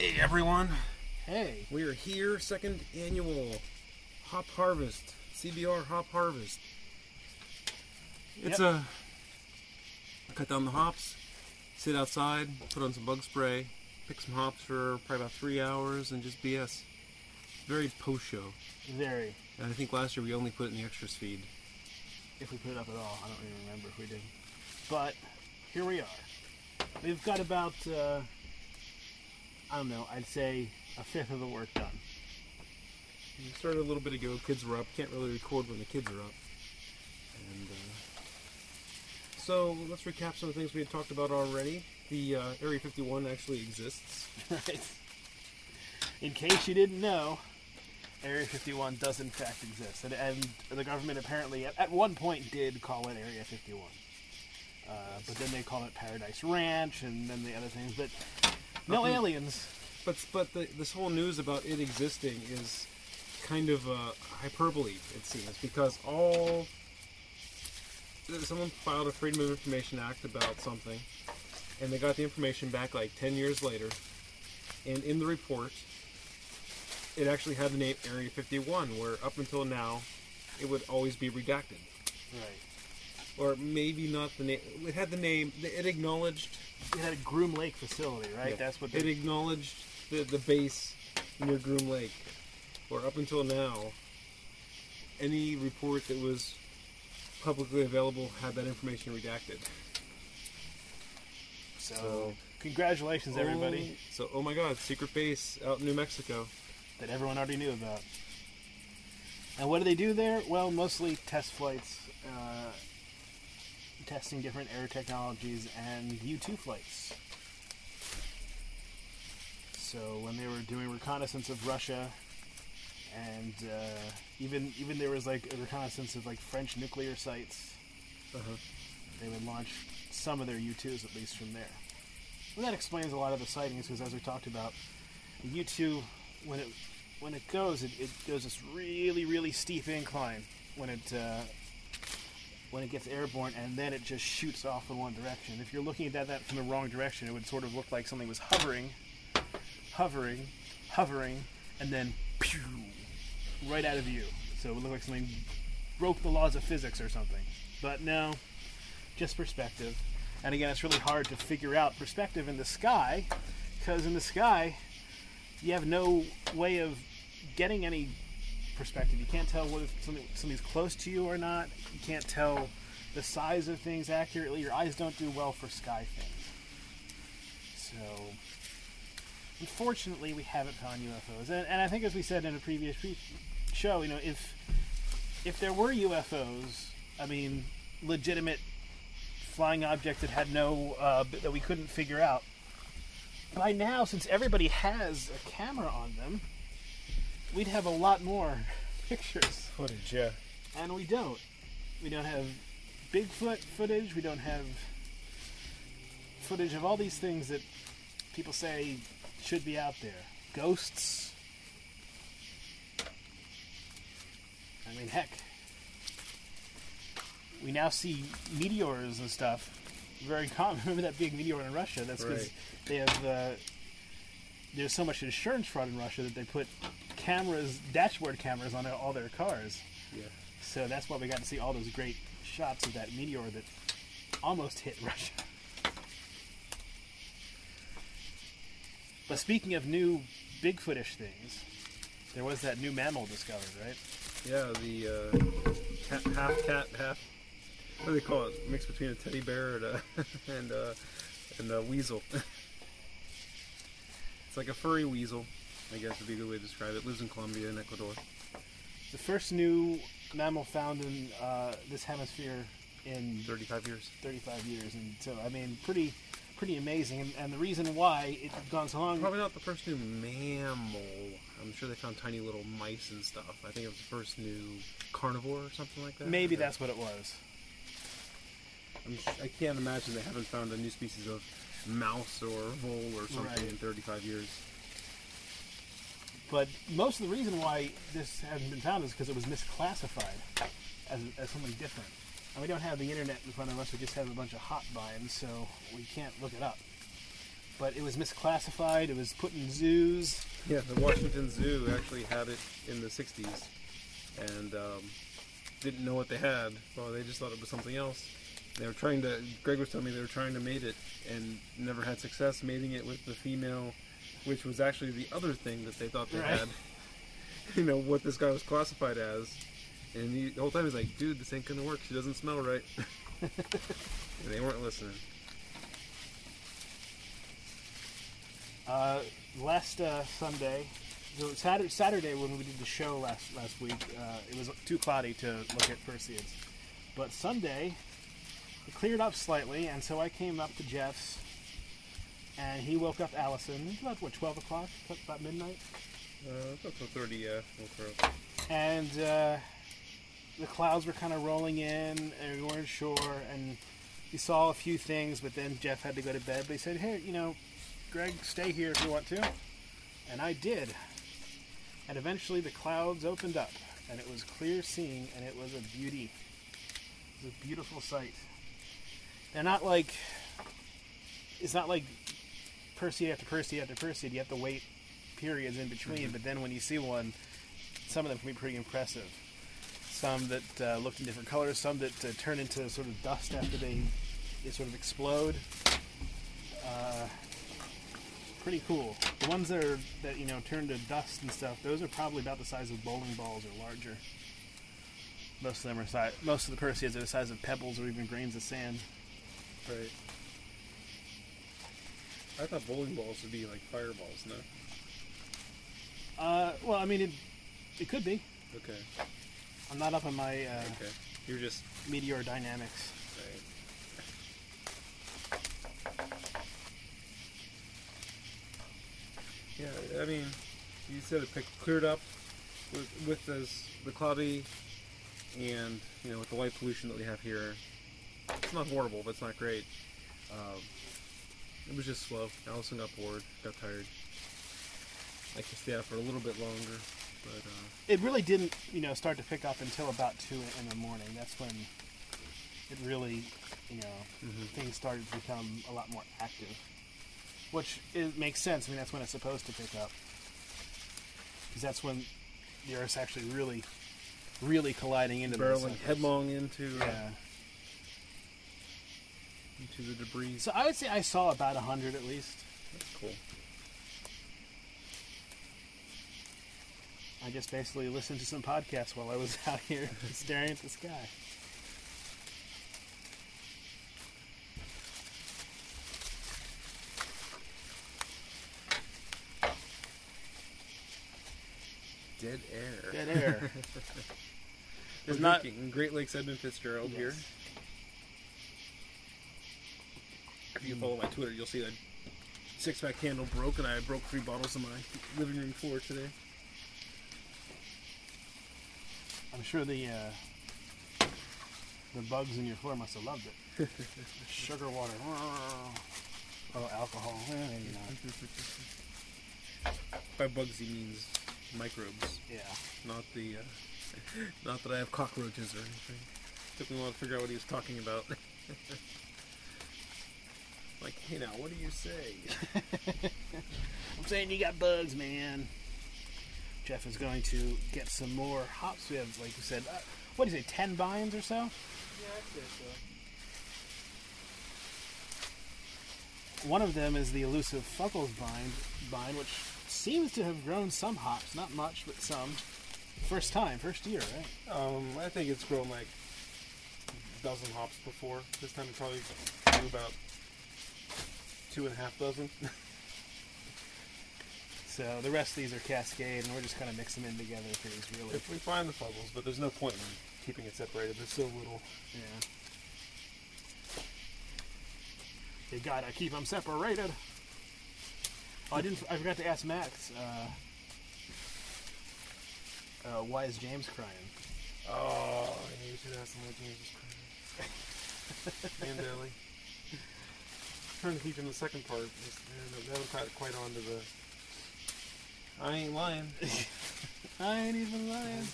Hey everyone, Hey. we are here, second annual Hop Harvest, CBR Hop Harvest. It's Yep. I cut down the hops, sit outside, put on some bug spray, pick some hops for probably about 3 hours, and just BS. Very post-show. Very. And I think last year we only put it in the extras feed. If we put it up at all. I don't even remember if we did. But here we are. We've got about, I'd say a fifth of the work done. We started a little bit ago, kids were up, can't really record when the kids are up. And so let's recap some of the things we had talked about already. The Area 51 actually exists. Right. In case you didn't know, Area 51 does in fact exist. And the government apparently at one point did call it Area 51. But then they call it Paradise Ranch and then the other things. But no aliens. But this whole news about it existing is kind of hyperbole, it seems, because someone filed a Freedom of Information Act about something, and they got the information back like 10 years later, and in the report, it actually had the name Area 51, where up until now, it would always be redacted. Right. Or maybe not the name. It had the name. It acknowledged. It had a Groom Lake facility, right? Yeah, That's what it acknowledged the base near Groom Lake. Or up until now, any report that was publicly available had that information redacted. So congratulations, everybody. Oh my God, secret base out in New Mexico. That everyone already knew about. And what do they do there? Well, mostly test flights, testing different air technologies, and U-2 flights. So when they were doing reconnaissance of Russia, and even there was like a reconnaissance of like French nuclear sites, they would launch some of their U-2s at least from there. And that explains a lot of the sightings, because as we talked about, the U-2, when it goes this really, really steep incline when it gets airborne, and then it just shoots off in one direction. If you're looking at that from the wrong direction, it would sort of look like something was hovering, and then pew, right out of view. So it would look like something broke the laws of physics or something. But no, just perspective. And again, it's really hard to figure out perspective in the sky, because in the sky, you have no way of getting any perspective. You can't tell whether something's close to you or not. You can't tell the size of things accurately. Your eyes don't do well for sky things. So, unfortunately, we haven't found UFOs. And I think, as we said in a previous show, if there were UFOs, I mean, legitimate flying objects that had no that we couldn't figure out, by now, since everybody has a camera on them, we'd have a lot more pictures. Footage, yeah. And we don't. We don't have Bigfoot footage. We don't have footage of all these things that people say should be out there. Ghosts. I mean, heck. We now see meteors and stuff. Very common. Remember that big meteor in Russia? That's because they have there's so much insurance fraud in Russia that they put dashboard cameras on all their cars. Yeah. So that's why we got to see all those great shots of that meteor that almost hit Russia. But speaking of new Bigfootish things, there was that new mammal discovered, right? Yeah, the half cat, half. What do they call it? Mix between a teddy bear and a weasel. It's like a furry weasel, I guess would be a good way to describe it. Lives in Colombia and Ecuador. The first new mammal found in this hemisphere in 35 years. 35 years, and so I mean, pretty amazing. And the reason why it's gone so long. Probably not the first new mammal. I'm sure they found tiny little mice and stuff. I think it was the first new carnivore or something like that. Maybe that's what it was. I can't imagine they haven't found a new species of mouse or vole or something in 35 years. But most of the reason why this hasn't been found is because it was misclassified as something different. And we don't have the internet in front of us. We just have a bunch of hot binds, so we can't look it up. but it was misclassified. It was put in zoos. Yeah, the Washington Zoo actually had it in the 60s and didn't know what they had. Well, they just thought it was something else. They were trying to, Greg was telling me they were trying to mate it and never had success mating it with the female, which was actually the other thing that they thought they had. You know, what this guy was classified as. And the whole time he's like, dude, this ain't gonna work. She doesn't smell right. And they weren't listening. Last Sunday, so Saturday when we did the show last week, it was too cloudy to look at Perseids. But Sunday, it cleared up slightly, and so I came up to Jeff's, and he woke up Allison. About, 12 o'clock? About midnight? About 4:30, yeah. Woke her up. And the clouds were kind of rolling in, and we weren't sure, and he saw a few things, but then Jeff had to go to bed. But he said, hey, Greg, stay here if you want to. And I did. And eventually the clouds opened up, and it was clear seeing, and it was a beauty. It was a beautiful sight. They're not like, it's not like Perseid after Perseid after Perseid. You have to wait periods in between, but then when you see one, some of them can be pretty impressive. Some that look in different colors, some that turn into sort of dust after they sort of explode. Pretty cool. The ones that turn to dust and stuff, those are probably about the size of bowling balls or larger. Most of them are most of the Perseids are the size of pebbles or even grains of sand. Right. I thought bowling balls would be like fireballs, no? Well, I mean, it could be. Okay. I'm not up on my okay. You're just meteor dynamics. Right. Yeah, I mean, you said it cleared up with the cloudy and, with the light pollution that we have here. It's not horrible, but it's not great. It was just slow. Allison got bored, got tired. I could stay out for a little bit longer, but it really didn't, start to pick up until about 2 in the morning. That's when it really, things started to become a lot more active. Which makes sense. I mean, that's when it's supposed to pick up. Because that's when the Earth's actually really, really colliding into the barreling headlong into the debris. So I would say I saw about 100 at least. That's cool. I just basically listened to some podcasts while I was out here staring at the sky. Dead air. Dead air. There's not Great Lakes Edmund Fitzgerald here. If you follow my Twitter, you'll see that 6-pack candle broke, and I broke 3 bottles on my living room floor today. I'm sure the bugs in your floor must have loved it. Sugar water. Oh, alcohol. Maybe not. By bugs, he means microbes. Yeah. Not the. Not that I have cockroaches or anything. Took me a while to figure out what he was talking about. Like, hey now, what do you say? I'm saying you got bugs, man. Jeff is going to get some more hops. We have, like you said, what do you say, 10 vines or so? Yeah, I'd say so. One of them is the elusive Fuggles vine, which seems to have grown some hops. Not much, but some. First year, right? I think it's grown like a dozen hops before. This time it probably grew about 2.5 dozen. So the rest of these are Cascade, and we're just kind of mixing them in together because really... If we find the Fuggles, but there's no point in keeping it separated. There's so little. Yeah. You gotta keep them separated. Oh, I forgot to ask Max. Why is James crying? Oh, you should ask him why James is crying. And Ellie. Trying to keep in the second part. They haven't quite on to the... I ain't lying. I ain't even lying.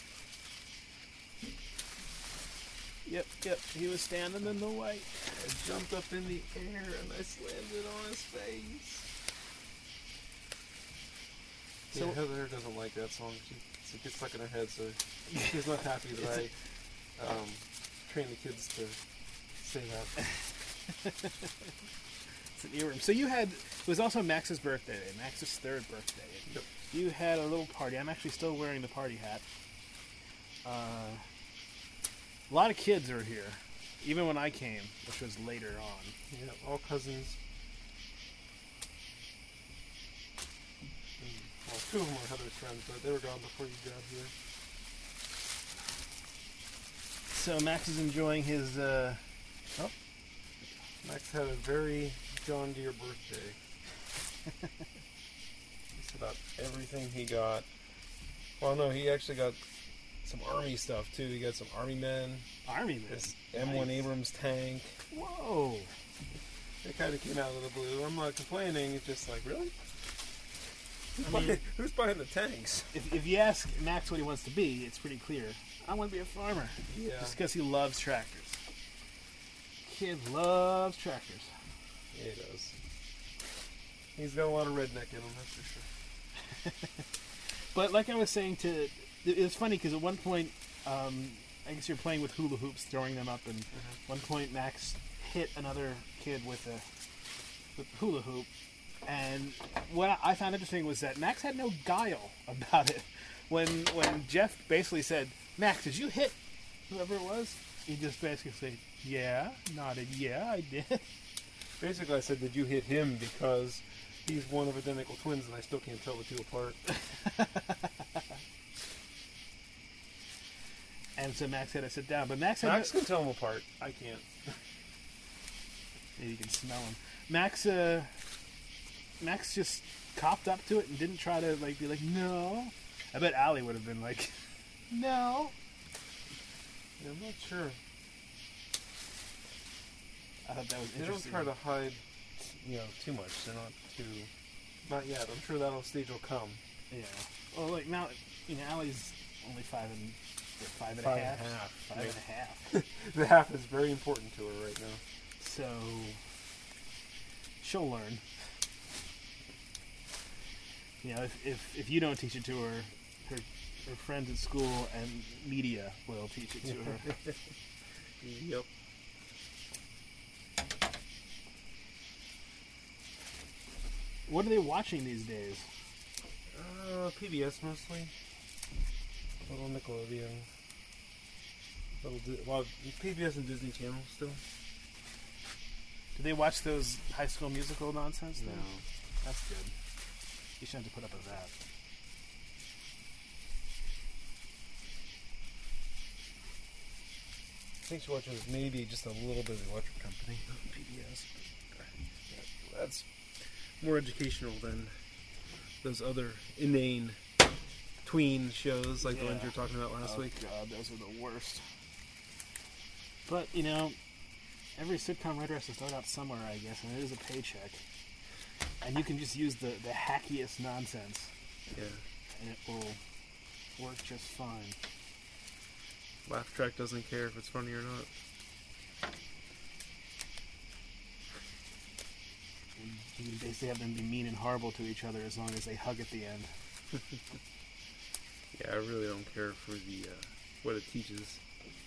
Yep, he was standing in the white. I jumped up in the air and I slammed it on his face. So yeah, Heather doesn't like that song. She gets stuck in her head, so she's not happy that I train the kids to say that. It's an earworm. So it was also Max's birthday, Max's third birthday. Yep. You had a little party. I'm actually still wearing the party hat. A lot of kids are here, even when I came, which was later on. Yeah, all cousins. Well, two of them were Heather's friends, but they were gone before you got here. So Max is enjoying his. Max had a very John Deere birthday. Just about everything he got. Well, no, he actually got some Army stuff too. He got some Army men. This M1 nice. Abrams tank. Whoa! It kind of came out of the blue. I'm not complaining. It's just like, really? Who's buying the tanks? If you ask Max what he wants to be, it's pretty clear. I want to be a farmer. Yeah. Just because he loves tractors. Kid loves tractors. Yeah, he does. He's got a lot of redneck in him, that's for sure. But like I was saying, it was funny because at one point, I guess you're playing with hula hoops, throwing them up, and at one point Max hit another kid with the hula hoop. And what I found interesting was that Max had no guile about it. When Jeff basically said, "Max, did you hit whoever it was?" He just basically said, "Yeah," nodded, "Yeah, I did." Basically, I said, "Did you hit him?" Because he's one of identical twins, and I still can't tell the two apart. And so Max had to sit down, but Max can tell them apart. I can't. Maybe you can smell them. Max just copped up to it and didn't try to be like, "No." I bet Allie would have been like, "No." Yeah, I'm not sure. I thought that was interesting. They don't try to hide, too much. They're not too. Not yet. I'm sure that stage will come. Yeah. Well, now, Allie's only 5 and a half. 5 and a half. The half is very important to her right now. So she'll learn. If you don't teach it to her, her friends at school and media will teach it to her. Yep. What are they watching these days? PBS mostly. A little Nickelodeon. PBS and Disney Channel still. Do they watch those High School Musical nonsense? No. That's good. You shouldn't have to put up with that. I think she watches maybe just a little bit of the Electric Company on PBS. But that's more educational than those other inane tween shows like the ones you were talking about last week. God, those are the worst. But, every sitcom writer has to start out somewhere, I guess, and it is a paycheck. And you can just use the hackiest nonsense. Yeah. And it will work just fine. Laugh Track doesn't care if it's funny or not. You can basically have them be mean and horrible to each other as long as they hug at the end. Yeah, I really don't care for the what it teaches.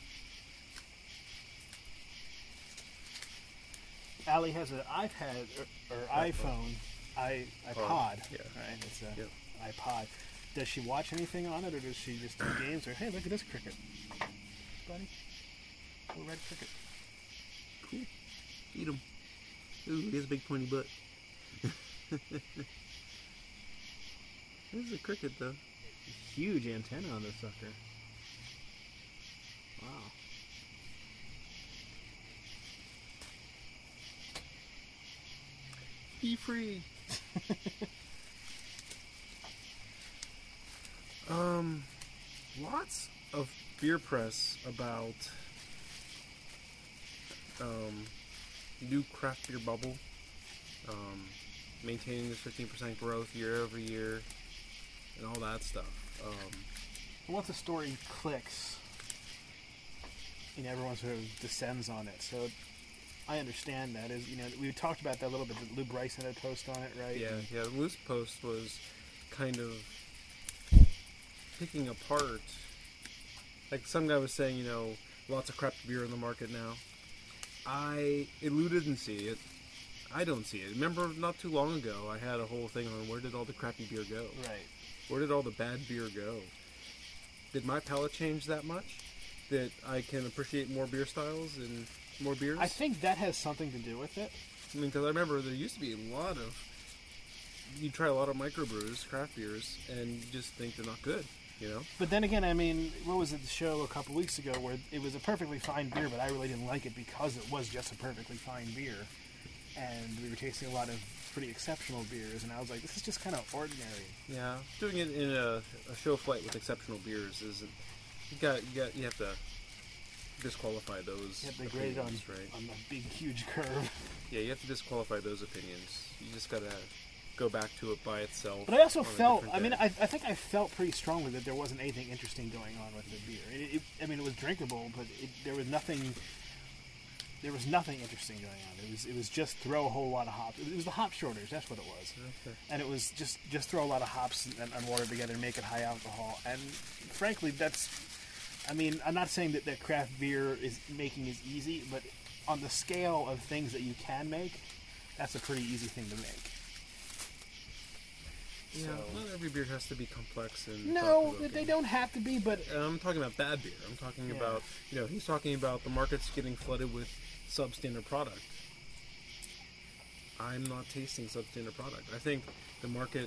Allie has an iPad or iPhone, iPod. Yeah. Right, it's a iPod. Does she watch anything on it, or does she just do games? Or hey, look at this cricket, buddy, little red cricket. Cool. Eat him. Ooh, he has a big pointy butt. This is a cricket, though. Huge antenna on this sucker. Wow. Be free. Lots of beer press about new craft beer bubble, maintaining this 15% growth year over year, and all that stuff. Once a story clicks, everyone sort of descends on it. So I understand that. We talked about that a little bit. Lou Bryson had a post on it, right? Yeah. The Lou's post was kind of picking apart. Like some guy was saying, lots of craft beer in the market now. I didn't see it. I don't see it. Remember, not too long ago, I had a whole thing on where did all the crappy beer go? Right. Where did all the bad beer go? Did my palate change that much? That I can appreciate more beer styles and more beers? I think that has something to do with it. I mean, because I remember there used to be a lot of... You try a lot of microbrews, craft beers, and you just think they're not good, But then again, I mean, what was it, the show a couple weeks ago where it was a perfectly fine beer, but I really didn't like it because it was just a perfectly fine beer. And we were tasting a lot of pretty exceptional beers, and I was like, this is just kind of ordinary. Yeah, doing it in a show flight with exceptional beers is you have to disqualify those. You have to grade it on the big, huge curve. Yeah, you have to disqualify those opinions. You just gotta go back to it by itself. But I also felt, I think I felt pretty strongly that there wasn't anything interesting going on with the beer. It was drinkable, but there was nothing. There was nothing interesting going on. It was just throw a whole lot of hops. It was the hop shortage. That's what it was. Okay. And it was just throw a lot of hops and water together and make it high alcohol. And frankly, I'm not saying that craft beer is easy, but on the scale of things that you can make, that's a pretty easy thing to make. Yeah, so, not every beer has to be complex and... No, they don't have to be, but... I'm talking about bad beer. I'm talking about, he's talking about the market's getting flooded with substandard product. I'm not tasting substandard product. I think the market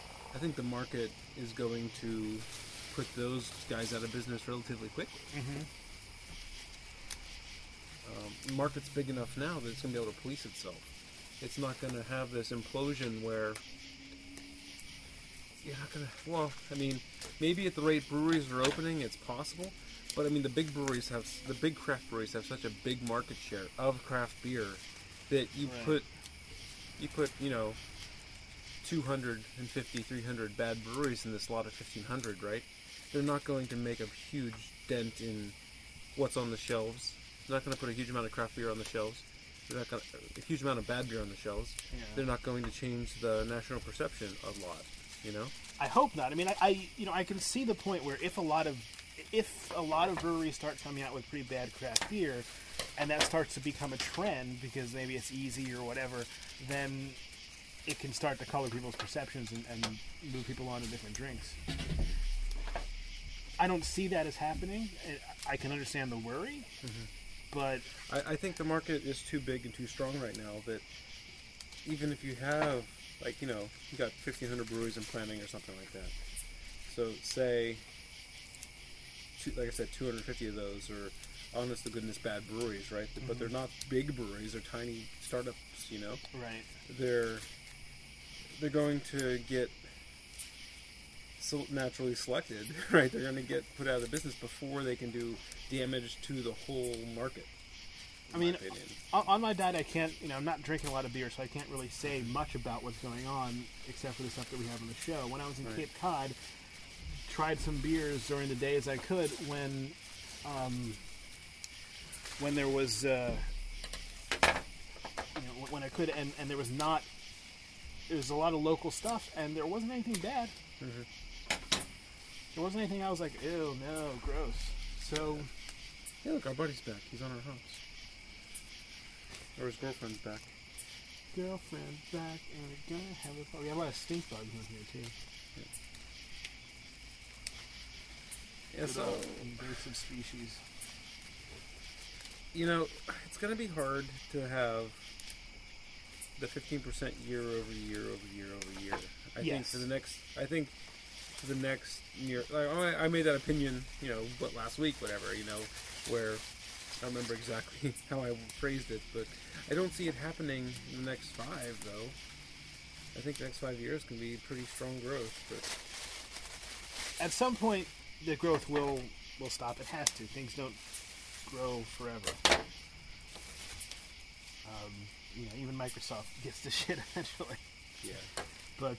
is going to put those guys out of business relatively quickly. Mm-hmm. The market's big enough now that it's going to be able to police itself. It's not going to have this implosion where... You're not gonna. Well, I mean, maybe at the rate breweries are opening, it's possible. But I mean, the big craft breweries have such a big market share of craft beer that you put 250, 300 bad breweries in this lot of 1,500, right? They're not going to make a huge dent in what's on the shelves. They're not going to put a huge amount of craft beer on the shelves. They're not going to, a huge amount of bad beer on the shelves. Yeah. They're not going to change the national perception a lot. I hope not. I mean, I can see the point where if a lot of breweries start coming out with pretty bad craft beer, and that starts to become a trend because maybe it's easy or whatever, then it can start to color people's perceptions and move people on to different drinks. I don't see that as happening. I can understand the worry, but I think the market is too big and too strong right now that even if you have, you got 1,500 breweries in planning or something like that. So say, like I said, 250 of those are honest to goodness bad breweries, right? Mm-hmm. But they're not big breweries; they're tiny startups. Right. They're going to get naturally selected, right? They're going to get put out of business before they can do damage to the whole market. I mean, on my diet, I can't, I'm not drinking a lot of beer, so I can't really say much about what's going on, except for the stuff that we have on the show. When I was in Cape Cod, tried some beers during the day as I could when there was, when I could, and there was a lot of local stuff, and there wasn't anything bad. Mm-hmm. There wasn't anything I was like, ew, no, gross. So... Hey, look, our buddy's back. He's on our house. Or his girlfriend's back. Girlfriend's back, and we're gonna have a... We have a lot of stink bugs in here, too. Yeah, so... invasive species. It's gonna be hard to have the 15% year over year over year over year. I think for the next year... I made that opinion, last week, whatever, where... I don't remember exactly how I phrased it, but I don't see it happening in the next 5, though. I think the next 5 years can be pretty strong growth. But at some point, the growth will stop. It has to. Things don't grow forever. Even Microsoft gets the shit eventually. Yeah. But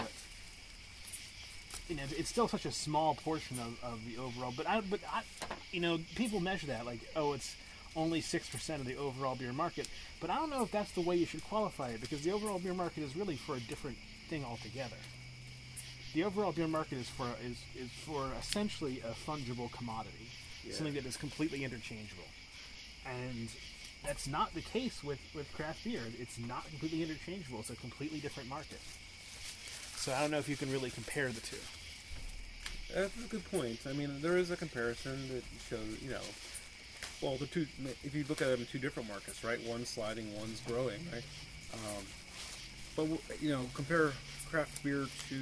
it's still such a small portion of the overall. But people measure that like, it's only 6% of the overall beer market. But I don't know if that's the way you should qualify it, because the overall beer market is really for a different thing altogether. the overall beer market is for essentially a fungible commodity, something that is completely interchangeable, and that's not the case with craft beer. It's not completely interchangeable. It's a completely different market. So I don't know if you can really compare the two. That's a good point. I mean, there is a comparison that shows, well, the two. If you look at them in two different markets, right? One's sliding, one's growing, right? But compare craft beer to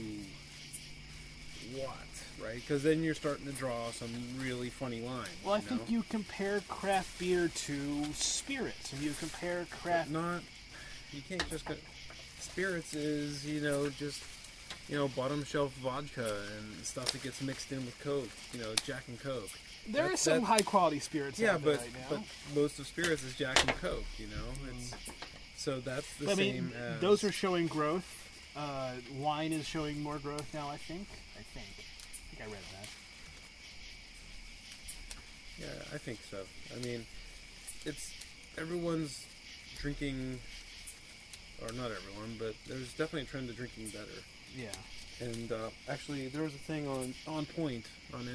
what, right? Because then you're starting to draw some really funny lines. Well, I think you compare craft beer to spirits, and you compare craft. You can't just go. Spirits is just bottom shelf vodka and stuff that gets mixed in with Coke. Jack and Coke. There are some high quality spirits out there right now. But most of spirits is Jack and Coke. So that's the same. As... Those are showing growth. Wine is showing more growth now. I think I read that. Yeah, I think so. I mean, it's everyone's drinking, or not everyone, but there's definitely a trend to drinking better. Yeah. And actually, there was a thing on Point on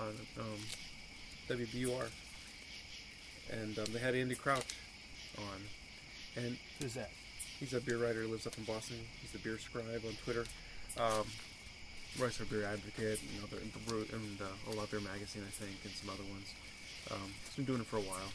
WBUR, and they had Andy Crouch on. And who's that? He's a beer writer who lives up in Boston. He's the beer scribe on Twitter. Writes for Beer Advocate and A Lot Beer Magazine, I think, and some other ones. He's been doing it for a while.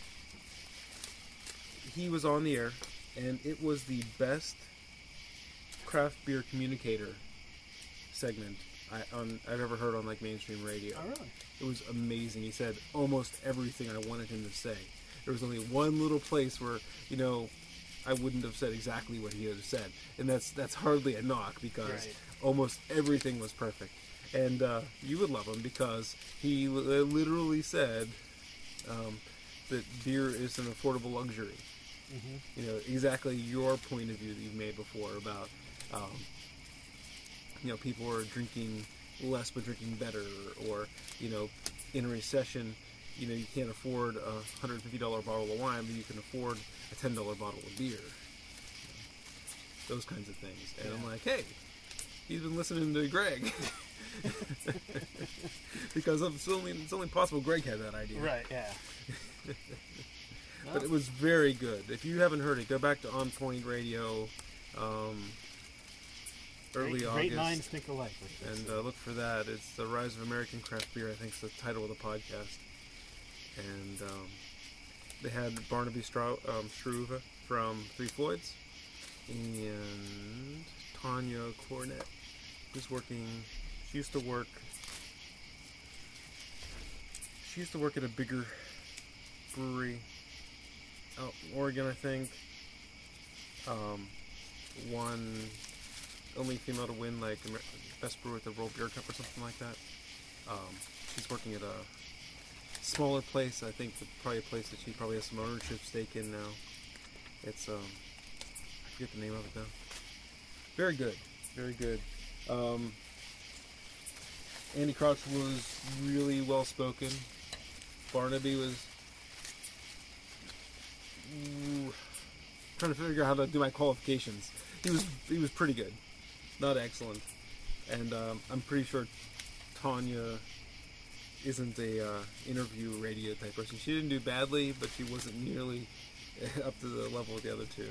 He was on the air, and it was the best craft beer communicator segment I've ever heard on mainstream radio. Oh, really? It was amazing. He said almost everything I wanted him to say. There was only one little place where I wouldn't have said exactly what he had said, and that's hardly a knock because almost everything was perfect. And you would love him because he literally said that beer is an affordable luxury. Mm-hmm. Exactly your point of view that you've made before about people are drinking less but drinking better, or in a recession you can't afford a $150 bottle of wine, but you can afford a $10 bottle of beer. Those kinds of things. And I'm like, hey, he's been listening to Greg. Because it's only possible Greg had that idea. Right, yeah. But it was very good. If you haven't heard it, go back to On Point Radio, early August. Great minds think alike. And look for that. It's The Rise of American Craft Beer, I think is the title of the podcast. And they had Barnaby Struve from Three Floyds and Tanya Cornett, who's working. She used to work at a bigger brewery out in Oregon, I think. Only female to win best brewer at the World Beer Cup or something like that. She's working at a smaller place, I think, probably a place that she probably has some ownership stake in now. It's I forget the name of it though. Very good, very good. Andy Crouch was really well spoken. Barnaby was trying to figure out how to do my qualifications. He was pretty good, not excellent, and I'm pretty sure Tanya isn't a interview radio type person. She didn't do badly, but she wasn't nearly up to the level of the other two.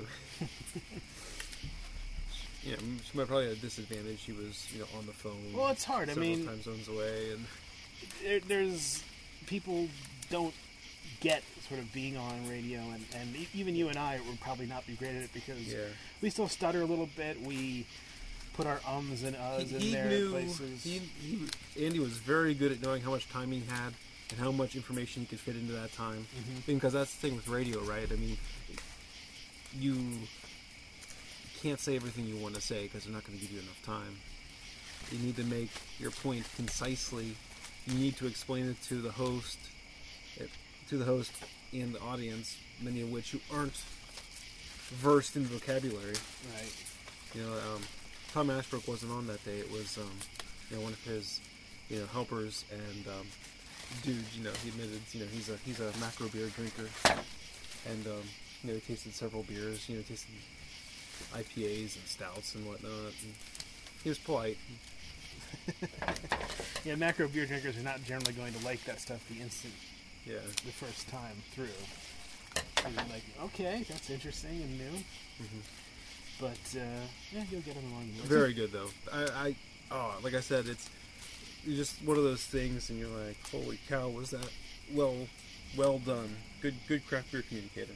She might probably have a disadvantage. She was, on the phone. Well, it's hard. Several time zones away, and there's people don't get sort of being on radio, and even you and I would probably not be great at it because we still stutter a little bit. We put our ums and uhs in there places. Andy was very good at knowing how much time he had and how much information he could fit into that time. Mm-hmm. Because that's the thing with radio, right? I mean, you can't say everything you want to say because they're not going to give you enough time. You need to make your point concisely. You need to explain it to the host and the audience, many of which who aren't versed in vocabulary. Right. Tom Ashbrook wasn't on that day. It was one of his helpers, and dude, he admitted he's a macro beer drinker, and he tasted several beers, tasted IPAs and stouts and whatnot, and he was polite. Yeah, macro beer drinkers are not generally going to like that stuff the first time through. And you're like, okay, that's interesting and new. Mm-hmm. But yeah, you'll get them along the way. Very good though. Like I said, it's just one of those things, and you're like, holy cow, was that well done? Good craft beer communicator.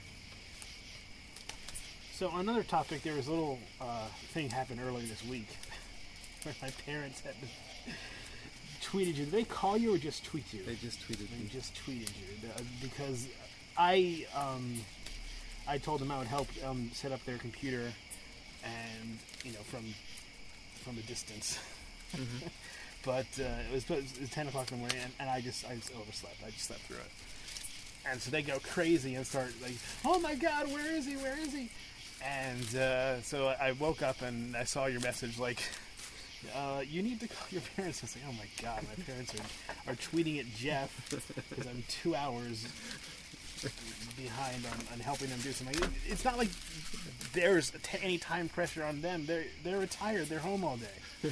So on another topic, there was a little thing happened earlier this week where my parents had tweeted you. Did they call you or just tweet you? They just tweeted me. They just tweeted you because I told them I would help set up their computer, and from a distance. Mm-hmm. But it was 10 o'clock in the morning, and I just overslept. I just slept through it. And so they go crazy and start like, oh my God, where is he? Where is he? And so I woke up and I saw your message like, you need to call your parents. I was like, oh my God, my parents are tweeting at Jeff because I'm 2 hours behind on helping them do something. It's not like there's any time pressure on them. They're retired. They're home all day.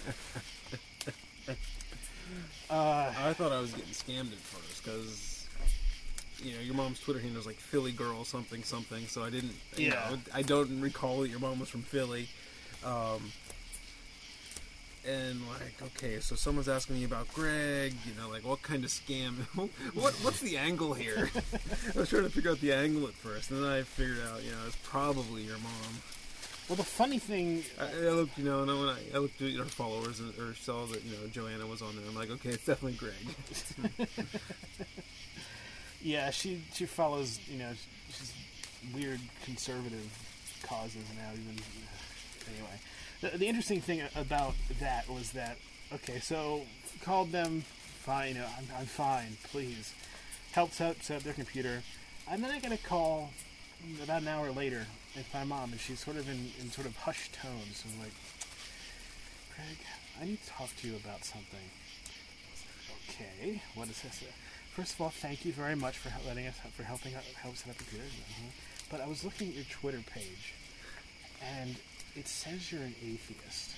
I thought I was getting scammed at first because your mom's Twitter handle was like Philly girl something, so I didn't. I don't recall that your mom was from Philly. And like, okay, so someone's asking me about Greg, like what kind of scam? What's the angle here? I was trying to figure out the angle at first, and then I figured out, it's probably your mom. Well, the funny thing, I looked, and when I looked at her followers or saw that Joanna was on there, I'm like, okay, it's definitely Greg. Yeah, she follows she's weird conservative causes now. Anyway, the interesting thing about that was that so called them, fine, I'm fine, please help set up their computer, and then I get a call about an hour later. It's my mom, and she's sort of in sort of hushed tones. I'm like, Craig, I need to talk to you about something. Okay, what is this? First of all, thank you very much for helping set up computers. But I was looking at your Twitter page, and it says you're an atheist.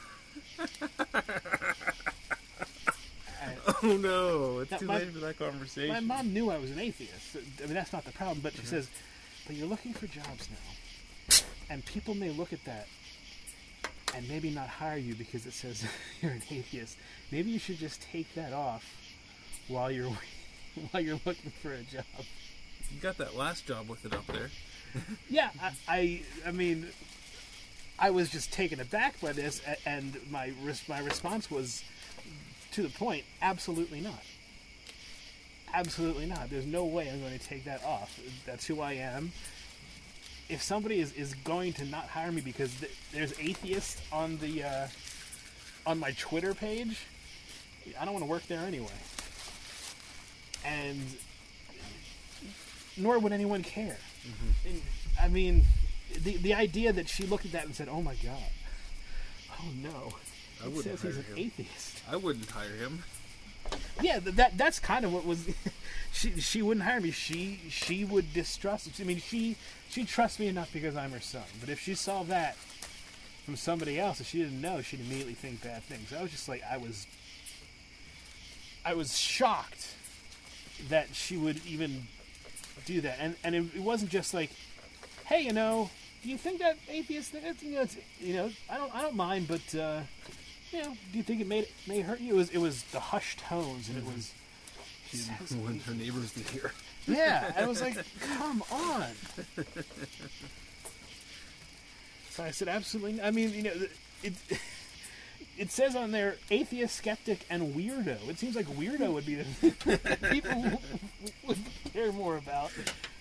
Oh no, it's too late for that conversation. My mom knew I was an atheist. I mean, that's not the problem, but she says, but you're looking for jobs now. And people may look at that and maybe not hire you because it says you're an atheist. Maybe you should just take that off while you're looking for a job. You got that last job with it up there. Yeah, I mean, I was just taken aback by this, and my response was, to the point, absolutely not. Absolutely not. There's no way I'm going to take that off. That's who I am. If somebody is going to not hire me because there's atheists on the on my Twitter page, I don't want to work there anyway. And nor would anyone care. Mm-hmm. And, I mean, the idea that she looked at that and said, "Oh my God, oh no," I wouldn't hire he's an him. atheist. I wouldn't hire him. Yeah, that's kind of what was. She wouldn't hire me. She would distrust. I mean, she trusts me enough because I'm her son. But if she saw that from somebody else that she didn't know, she'd immediately think bad things. I was just like, I was shocked that she would even do that. And it wasn't just like, hey, do you think that atheist thing? I don't mind, but do you think it may hurt you? It was the hushed tones, and it was. She didn't want her neighbors to hear. Yeah, I was like, come on. So I said, absolutely. I mean, it says on there, atheist, skeptic, and weirdo. It seems like weirdo would be the thing that people would care more about.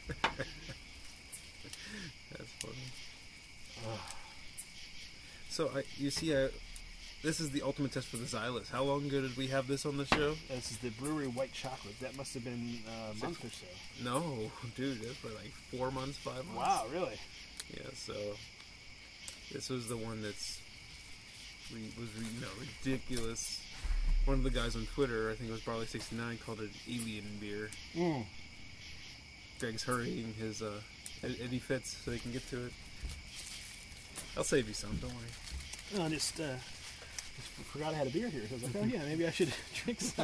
That's funny. So, this is the ultimate test for the Xylus. How long ago did we have this on the show? This is the brewery white chocolate. That must have been a month or so. No, dude, that's for like 4 months, 5 months. Wow, really? Yeah, so this was the one that's ridiculous. One of the guys on Twitter, I think it was Barley69, called it alien beer. Mm. Greg's hurrying his Eddie Fitz so they can get to it. I'll save you some, don't worry. No, just forgot I had a beer here. So I was like, oh yeah, maybe I should drink some.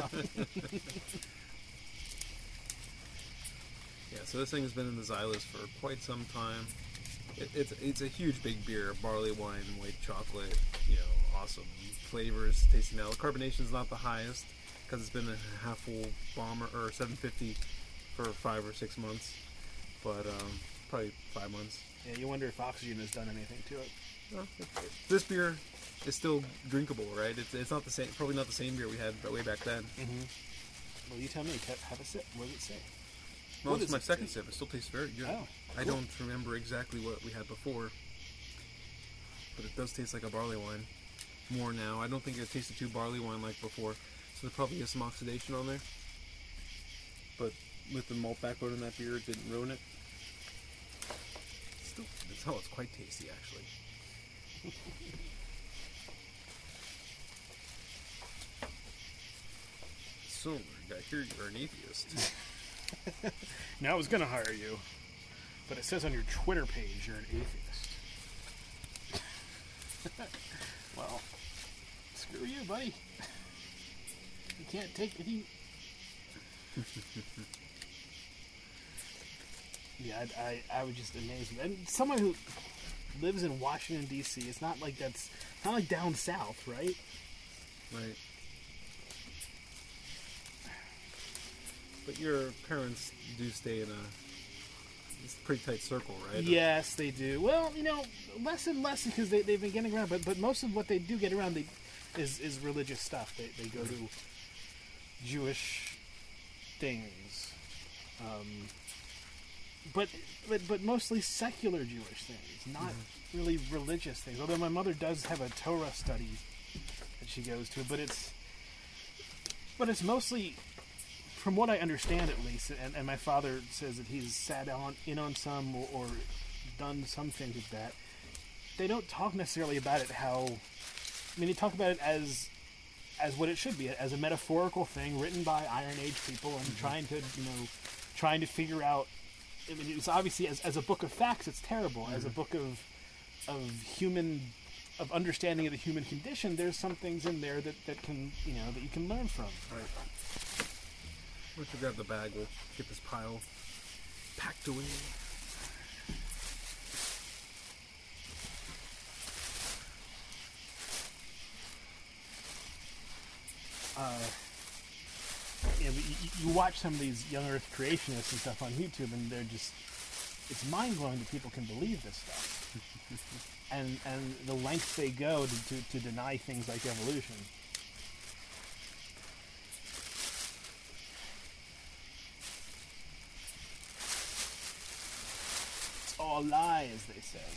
Yeah, so this thing has been in the Xylus for quite some time. It's a huge big beer, barley wine, white chocolate, awesome flavors, tasting now. The carbonation is not the highest because it's been a half full bomber or 750 for 5 or 6 months, but probably 5 months. Yeah, you wonder if oxygen has done anything to it. Well, this beer is still drinkable, right? It's not the same, probably not the same beer we had way back then. Mm-hmm. Well, you tell me. Have a sip. What does it say? Well, this is my second sip. It still tastes very good. Oh, cool. I don't remember exactly what we had before, but it does taste like a barley wine more now. I don't think it tasted too barley wine like before, so there probably is some oxidation on there. But with the malt backbone in that beer, it didn't ruin it. It's quite tasty, actually. So, I hear you're an atheist. Now I was going to hire you, but it says on your Twitter page you're an atheist. Well, screw you, buddy. You can't take the heat. Yeah, I was just amazed. And someone who lives in Washington, D.C., it's not like down south, right? Right. But your parents do stay in a pretty tight circle, right? Yes, they do. Well, less and less because they've been getting around. But most of what they do get around is religious stuff. They go to Jewish things, but mostly secular Jewish things, not really religious things. Although my mother does have a Torah study that she goes to, but it's mostly, from what I understand at least, and my father says that he's sat in on some or done some things with that, they don't talk necessarily about it they talk about it as what it should be, as a metaphorical thing written by Iron Age people and trying to figure out. I mean, it's obviously as a book of facts, it's terrible. As a book of understanding of the human condition, there's some things in there that can that you can learn from. Right. Once we grab the bag, we'll get this pile packed away. You watch some of these young Earth creationists and stuff on YouTube, and it's mind-blowing that people can believe this stuff. and the lengths they go to deny things like evolution. It's all lies, they say.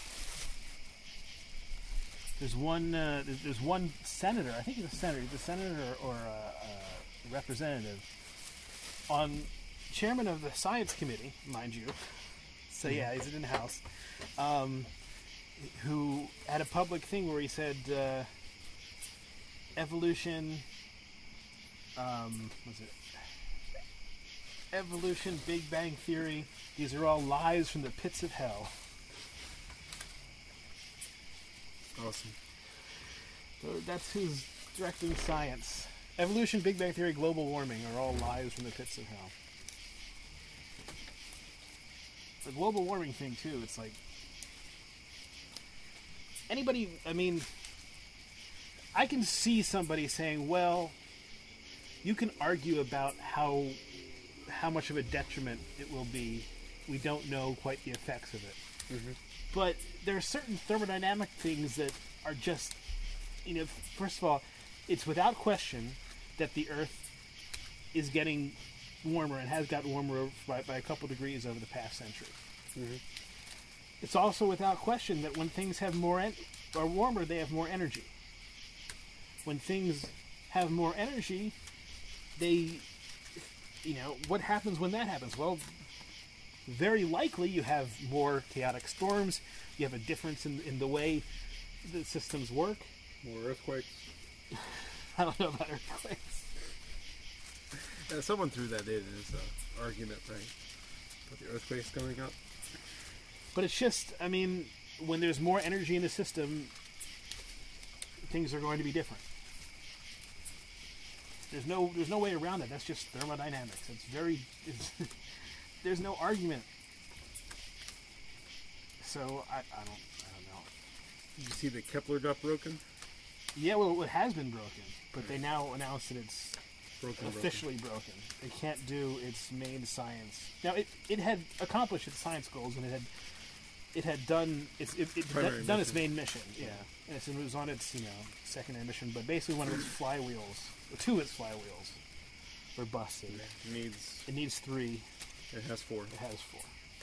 There's one senator, I think he's a senator or a representative, chairman of the science committee, mind you. So yeah, he's in the House. Who had a public thing where he said evolution, evolution, Big Bang Theory, these are all lies from the pits of hell. Awesome. So that's who's directing science. Evolution, Big Bang Theory, global warming are all lies from the pits of hell. The global warming thing, too, it's like... I can see somebody saying, well, you can argue about how much of a detriment it will be. We don't know quite the effects of it. Mm-hmm. But there are certain thermodynamic things that are just, first of all, it's without question that the Earth is getting warmer and has gotten warmer by a couple degrees over the past century. Mm-hmm. It's also without question that when things are warmer, they have more energy. When things have more energy, what happens when that happens? Well, very likely you have more chaotic storms, you have a difference in the way the systems work. More earthquakes. I don't know about earthquakes. Yeah, someone threw that in as an argument, right? About the earthquakes coming up. But it's just, when there's more energy in the system, things are going to be different. There's no way around it. That's just thermodynamics. There's no argument. So I don't know. Did you see that Kepler got broken? Yeah, well, it has been broken, but they now announced that it's Broken. officially broken. It can't do its main science. Now, it had accomplished its science goals, and it had done its main mission. Yeah, and it was on its secondary mission, but basically one of its flywheels, or two of its flywheels, were busted. It needs 3. It has 4. It has 4.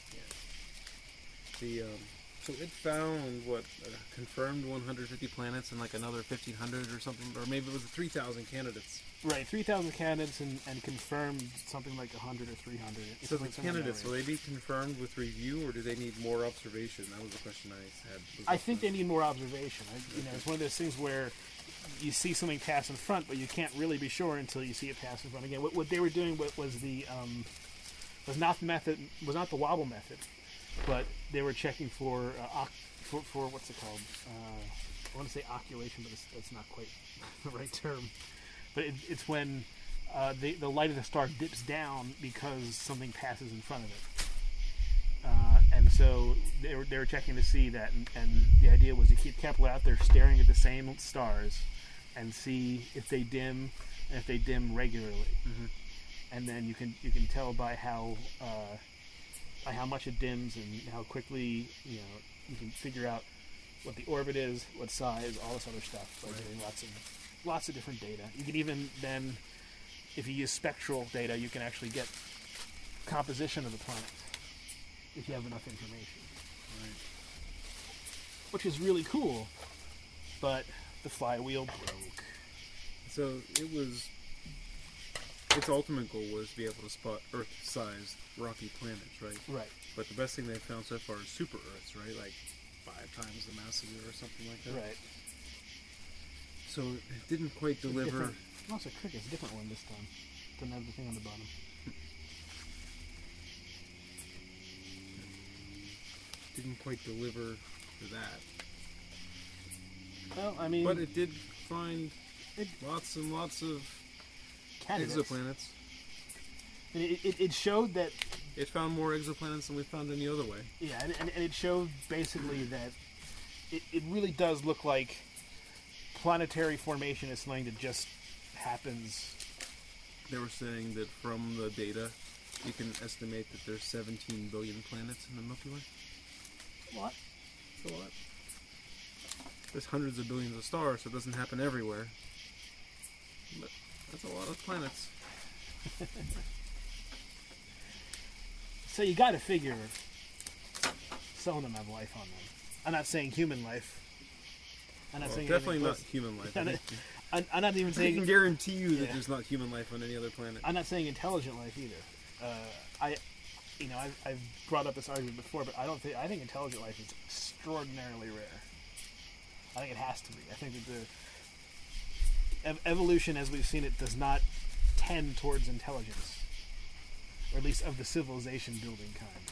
Yeah. So it found confirmed 150 planets and like another 1,500 or something, or maybe it was 3,000 candidates. Right, 3,000 candidates and confirmed something like 100 or 300. So the candidates, will they be confirmed with review, or do they need more observation? That was the question I had. I think they need more observation. It's one of those things where you see something pass in front, but you can't really be sure until you see it pass in front again. What they were doing was not the wobble method, but they were checking for what's it called? I want to say occultation, but it's not quite the right term. But it's when the light of the star dips down because something passes in front of it. And so they were checking to see that, and the idea was to keep Kepler out there staring at the same stars and see if they dim, and if they dim regularly. Mm-hmm. And then you can tell by how much it dims and how quickly you can figure out what the orbit is, what size, all this other stuff by doing lots of different data. You can even then, if you use spectral data, you can actually get composition of the planet if you have enough information. Right. Which is really cool, but the flywheel broke. So its ultimate goal was to be able to spot Earth-sized rocky planets, right? Right. But the best thing they've found so far is super Earths, right? Like 5 times the mass of it or something like that. Right. So it didn't quite deliver. No, it's a cricket. It's a different one this time. Doesn't have the thing on the bottom. Didn't quite deliver for that. Well, I mean, but it did find lots and lots of candidates. Exoplanets. And it showed that it found more exoplanets than we found any other way. Yeah, and it showed basically that it really does look like planetary formation is something that just happens. They were saying that from the data, you can estimate that there's 17 billion planets in the Milky Way. What? That's a lot. There's hundreds of billions of stars, so it doesn't happen everywhere. But that's a lot of planets. So you got to figure some of them have life on them. I'm not saying human life. I'm not saying definitely not human life. I'm not even saying. I can guarantee you that there's not human life on any other planet. I'm not saying intelligent life either. I've brought up this argument before, but I think intelligent life is extraordinarily rare. I think it has to be. I think that the evolution, as we've seen it, does not tend towards intelligence, or at least of the civilization building kind.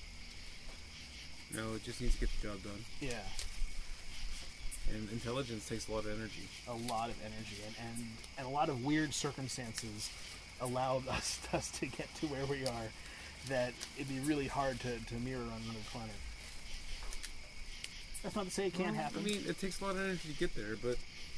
No, it just needs to get the job done. Yeah. And intelligence takes a lot of energy. A lot of energy, and a lot of weird circumstances allowed us to get to where we are. That it'd be really hard to mirror on another planet. That's not to say it can't happen. I mean, it takes a lot of energy to get there, but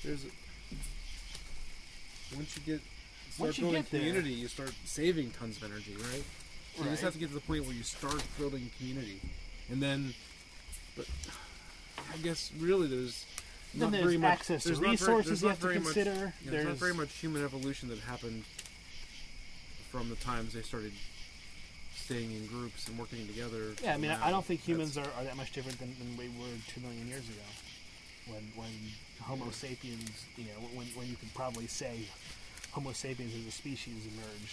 once you start building community, you start saving tons of energy, right? So you just have to get to the point where you start building community, and then, but I guess really there's not very much access to resources you have to consider. There's not very much human evolution that happened from the times they started staying in groups and working together. Yeah, I mean, I don't think humans are that much different than we were 2 million years ago, when Homo sapiens, when you could probably say Homo sapiens as a species emerged.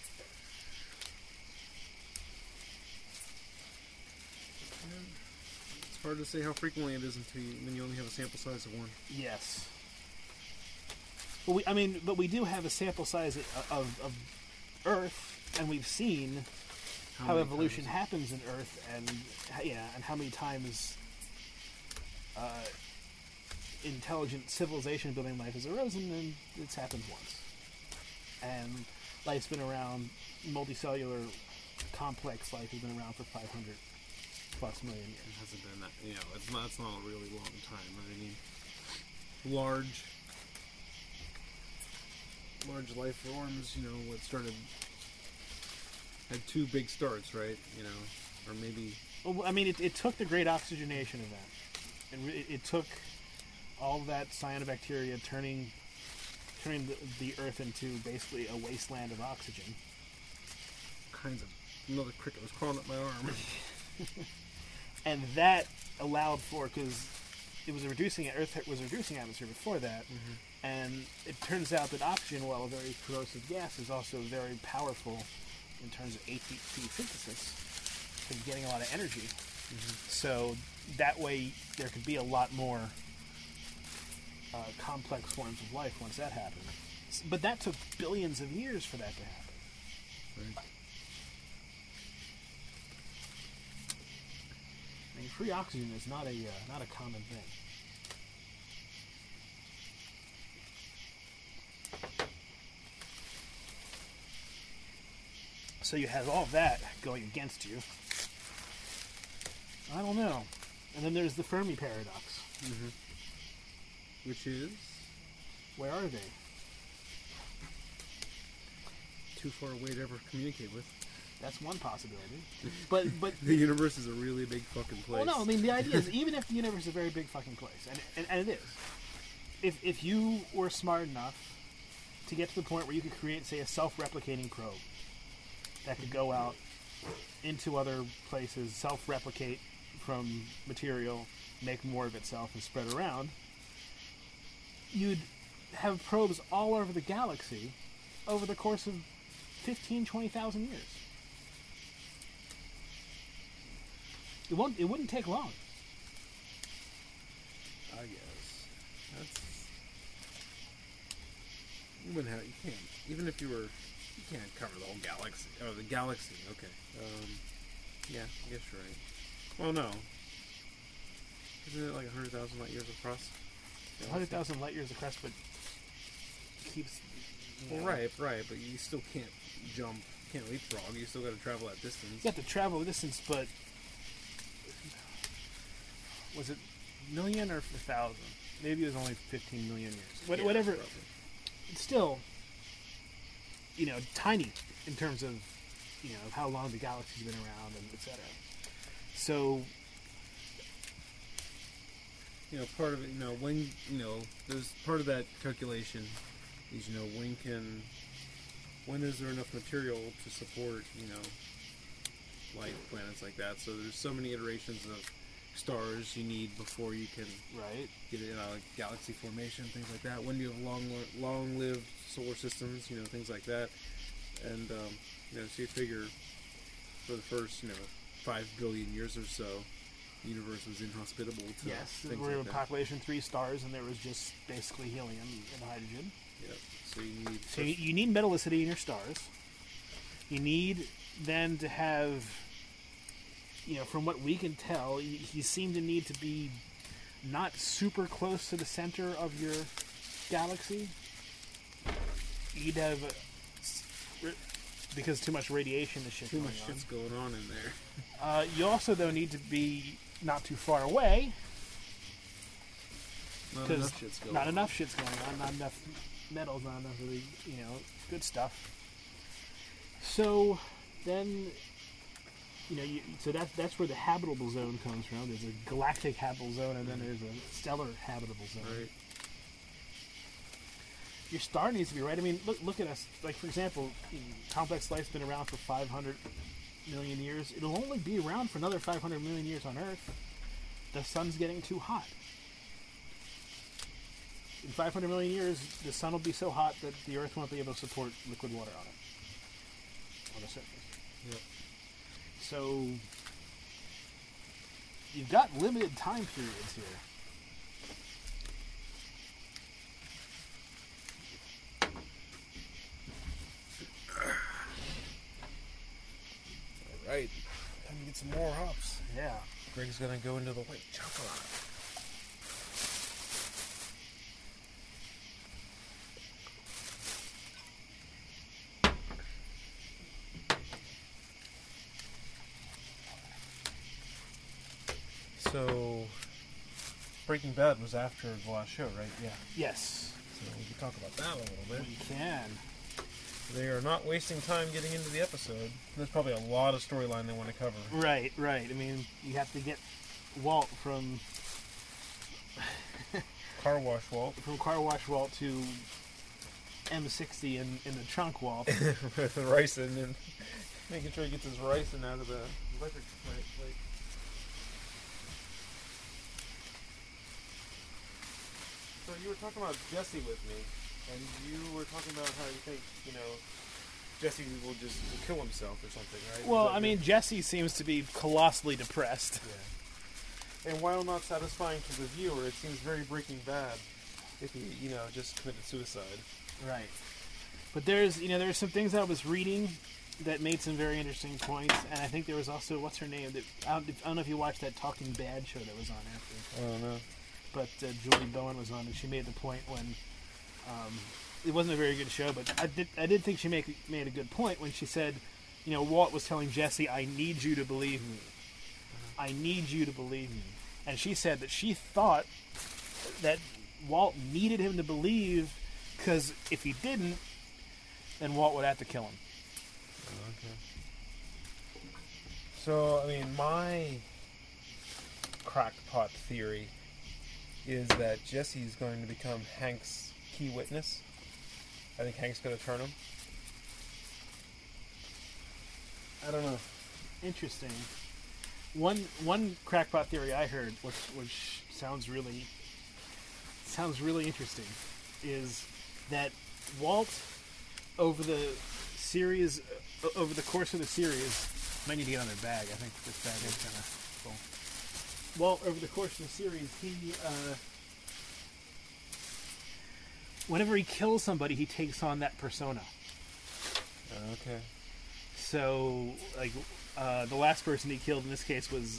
It's hard to say how frequently it is when you only have a sample size of 1. Yes. But we do have a sample size of Earth, and we've seen how evolution happens in Earth, and how many times intelligent civilization building life has arisen, and it's happened once. and life's been around. Multicellular complex life has been around for 500 plus million years. It hasn't been that. It's not a really long time. I mean, large life forms. What started had two big starts, right? Or maybe. Well, I mean, it took the Great Oxygenation Event. It took all that cyanobacteria turning the Earth into basically a wasteland of oxygen. Kinds of another cricket was crawling up my arm. And that allowed for, because Earth was a reducing atmosphere before that, and it turns out that oxygen, while a very corrosive gas, is also very powerful in terms of ATP synthesis and getting a lot of energy. So that way there could be a lot more complex forms of life once that happened. But that took billions of years for that to happen. Right. I mean, free oxygen is not a common thing. So you have all that going against you. I don't know. And then there's the Fermi paradox. Which is? Where are they? Too far away to ever communicate with. That's one possibility. But the universe is a really big fucking place. Well, no, I mean, the idea is, even if the universe is a very big fucking place, and it is, if you were smart enough to get to the point where you could create, say, a self-replicating probe that could go out into other places, self-replicate from material, make more of itself, and spread around, you'd have probes all over the galaxy over the course of 15, 20,000 years. It wouldn't take long. I guess. You can't, even if you can't cover the whole galaxy. Oh, the galaxy, okay. Yeah, I guess you're right. Well, no. Isn't it like 100,000 light years across? 100,000 light years across, but keeps... Well, right, but you still can't jump, can't leapfrog. You still got to travel that distance. You have to travel the distance, but... Was it million or 1,000? Maybe it was only 15 million years. Whatever. Probably. It's still, tiny in terms of, how long the galaxy's been around and etc. So, part of it, when, there's part of that calculation is, when is there enough material to support, life, planets like that. So there's so many iterations of stars you need before you can get it, like galaxy formation, things like that. When do you have long-lived solar systems, things like that. And, so you figure for the first, 5 billion years or so, the universe was inhospitable to things we're like a that. population of 3 stars, and there was just basically helium and hydrogen. Yep. So you need... So you need metallicity in your stars. You need then to have... from what we can tell, you seem to need to be not super close to the center of your galaxy. You need to have, because too much radiation and shit Too going much on. shit's going on in there. You also, though, need to be not too far away. Not enough shit's going on. Not enough shit's going on. Not enough metals. Not enough really, good stuff. So then... so that's where the habitable zone comes from. There's a galactic habitable zone, and then there's a stellar habitable zone. Right. Your star needs to be right. I mean, look at us. Like, for example, complex life's been around for 500 million years. It'll only be around for another 500 million years on Earth. The sun's getting too hot. In 500 million years, the sun will be so hot that the Earth won't be able to support liquid water on it, on the surface. Yep. So, you've got limited time periods here. Alright. Time to get some more hops. Yeah. Greg's gonna go into the white chocolate. So, Breaking Bad was after the last show, right? Yeah. Yes. So we can talk about that a little bit. We can. They are not wasting time getting into the episode. There's probably a lot of storyline they want to cover. Right. I mean, you have to get Walt from Car Wash Walt. From Car Wash Walt to M60 in the trunk Walt. With ricin and making sure he gets his ricin out of the electric plate. So you were talking about Jesse with me, and you were talking about how you think, Jesse will just kill himself or something, right? Well, I mean, Jesse seems to be colossally depressed. Yeah. And while not satisfying to the viewer, it seems very Breaking Bad if he, just committed suicide. Right. But there's some things I was reading that made some very interesting points, and I think there was also, what's her name? I don't know if you watched that Talking Bad show that was on after. I don't know. But Julie Bowen was on, and she made the point when it wasn't a very good show, but I did think she made a good point when she said, Walt was telling Jesse, "I need you to believe me. I need you to believe me." And she said that she thought that Walt needed him to believe, because if he didn't, then Walt would have to kill him. Okay. So, I mean, my crackpot theory is that Jesse's going to become Hank's key witness. I think Hank's going to turn him. I don't know. Interesting. One crackpot theory I heard, which sounds really interesting, is that Walt, over the course of the series, might need to get on their bag. I think this bag is kind of full. Walt, over the course of the series, he whenever he kills somebody, he takes on that persona. Okay. So, like, the last person he killed in this case was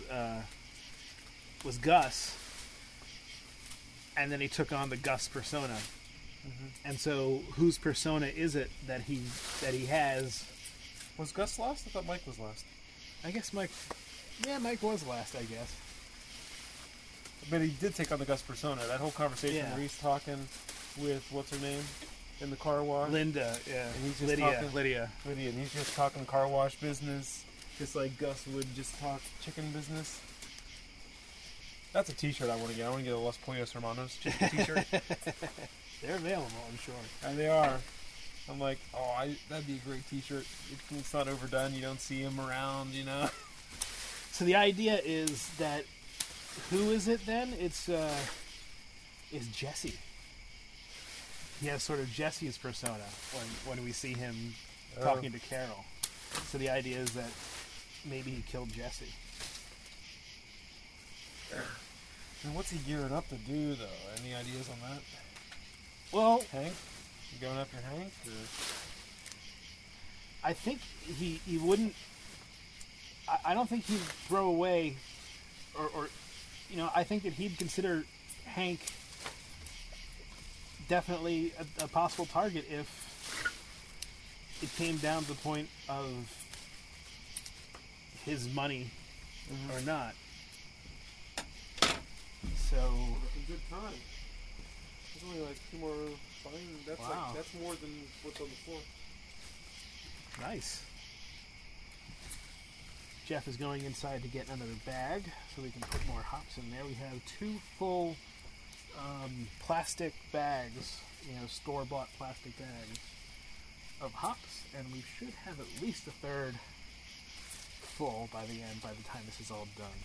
Gus, and then he took on the Gus persona. Mm-hmm. And so, whose persona is it that he has? Was Gus last? I thought Mike was last. I guess Mike. Yeah, Mike was last, I guess. But he did take on the Gus persona. That whole conversation Yeah. where he's talking with, what's her name, in the car wash? Linda, yeah. And he's just Lydia, and he's just talking car wash business, just like Gus would just talk chicken business. That's a t-shirt I want to get. I want to get a Los Pollos Hermanos t-shirt. They're available, I'm sure. And they are. I'm like, that'd be a great t-shirt. It's not overdone. You don't see him around, So the idea is that, who is it then? It's Jesse. He has sort of Jesse's persona when we see him talking to Carol. So the idea is that maybe he killed Jesse. And what's he gearing up to do, though? Any ideas on that? Well, Hank? You going after Hank? Or? I think he wouldn't. I don't think he'd throw away, or I think that he'd consider Hank definitely a possible target if it came down to the point of his money or not. So That's a good time. There's only like 2 more fines. Wow. That's more than what's on the floor. nice. Jeff is going inside to get another bag so we can put more hops in there. We have 2 full plastic bags, store-bought plastic bags of hops, and we should have at least a third full by the time this is all done.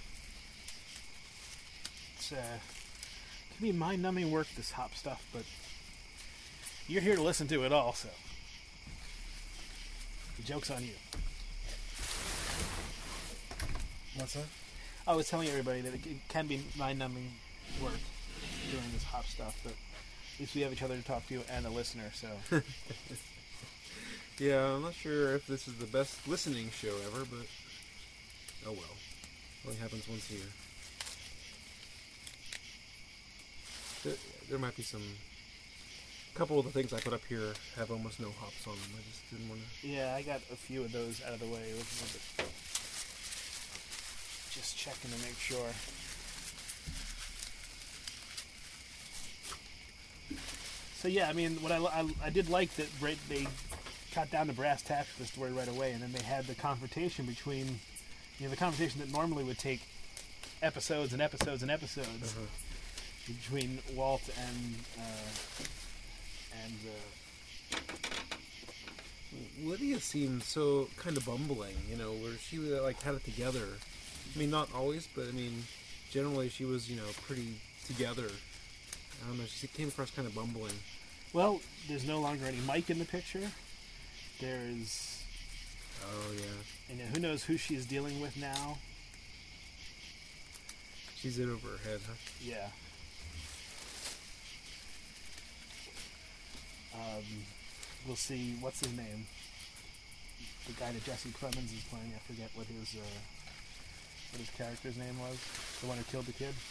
It's can be mind-numbing work, this hop stuff, but you're here to listen to it all, so the joke's on you. What's that? I was telling everybody that it can be mind-numbing work doing this hop stuff, but at least we have each other to talk to and a listener, so. Yeah, I'm not sure if this is the best listening show ever, but oh well. Only happens once a year. There might be some. A couple of the things I put up here have almost no hops on them. I just didn't want to. Yeah, I got a few of those out of the way. Just checking to make sure. So yeah, I mean, what I did like that they got down to brass tacks with the story right away, and then they had the confrontation between, the confrontation that normally would take episodes and episodes and episodes between Walt and Lydia seemed so kind of bumbling, where she like had it together. I mean, not always, but I mean, generally she was, pretty together. I don't know, she came across kind of bumbling. Well, there's no longer any Mike in the picture. There's... Oh, yeah. Who knows who she's dealing with now? She's in over her head, huh? Yeah. We'll see, what's his name? The guy that Jesse Plemons is playing, I forget what his character's name was. The one who killed the kid.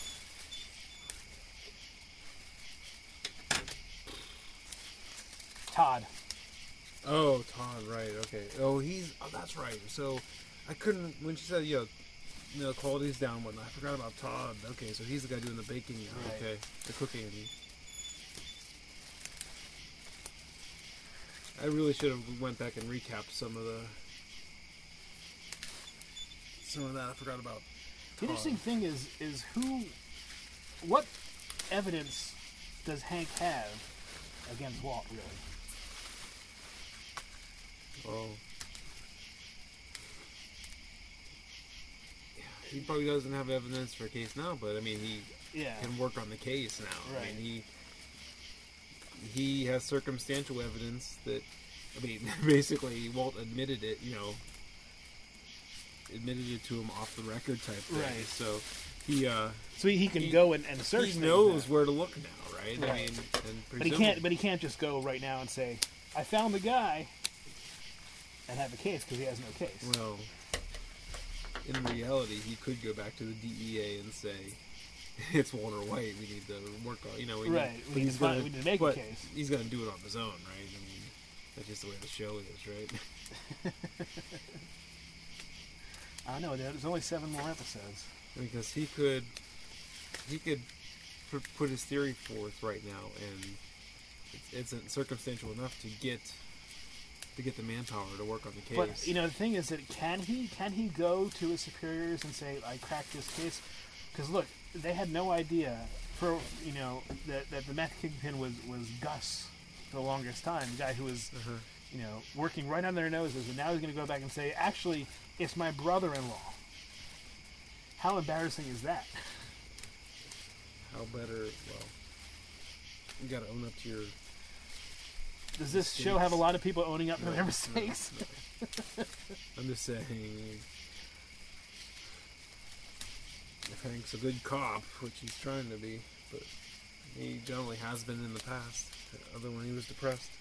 Todd. Oh, Todd, right, okay. Oh, that's right. So, I couldn't, when she said, quality's down and whatnot, I forgot about Todd. Okay, so he's the guy doing the baking now, right. Okay. The cooking. I really should have went back and recapped some of that. I forgot about Todd. The interesting thing is what evidence does Hank have against Walt, really? Well, he probably doesn't have evidence for a case now, but I mean, he can work on the case now. Right. I mean, he has circumstantial evidence that, I mean, basically Walt admitted it, admitted it to him off the record type thing. Right. So he can go and search. He knows where to look now, right? Right. I mean, but he can't just go right now and say, "I found the guy," and have a case because he has no case. Well, in reality, he could go back to the DEA and say, "It's Walter White. We need to work on." We need to make a case. He's going to do it on his own, right? I mean, that's just the way the show is, right? I know. There's only 7 more episodes. Because he could put his theory forth right now, and it's circumstantial enough to get the manpower to work on the case. But the thing is that can he go to his superiors and say, "I cracked this case"? Because look, they had no idea that the meth kingpin was Gus for the longest time, the guy who was working right on their noses, and now he's going to go back and say, "Actually, it's my brother-in-law." How embarrassing is that? How better? Well, you got to own up to your. Does this show have a lot of people owning up to their mistakes? No. I'm just saying, if Hank's a good cop, which he's trying to be, but he generally has been in the past, other when he was depressed.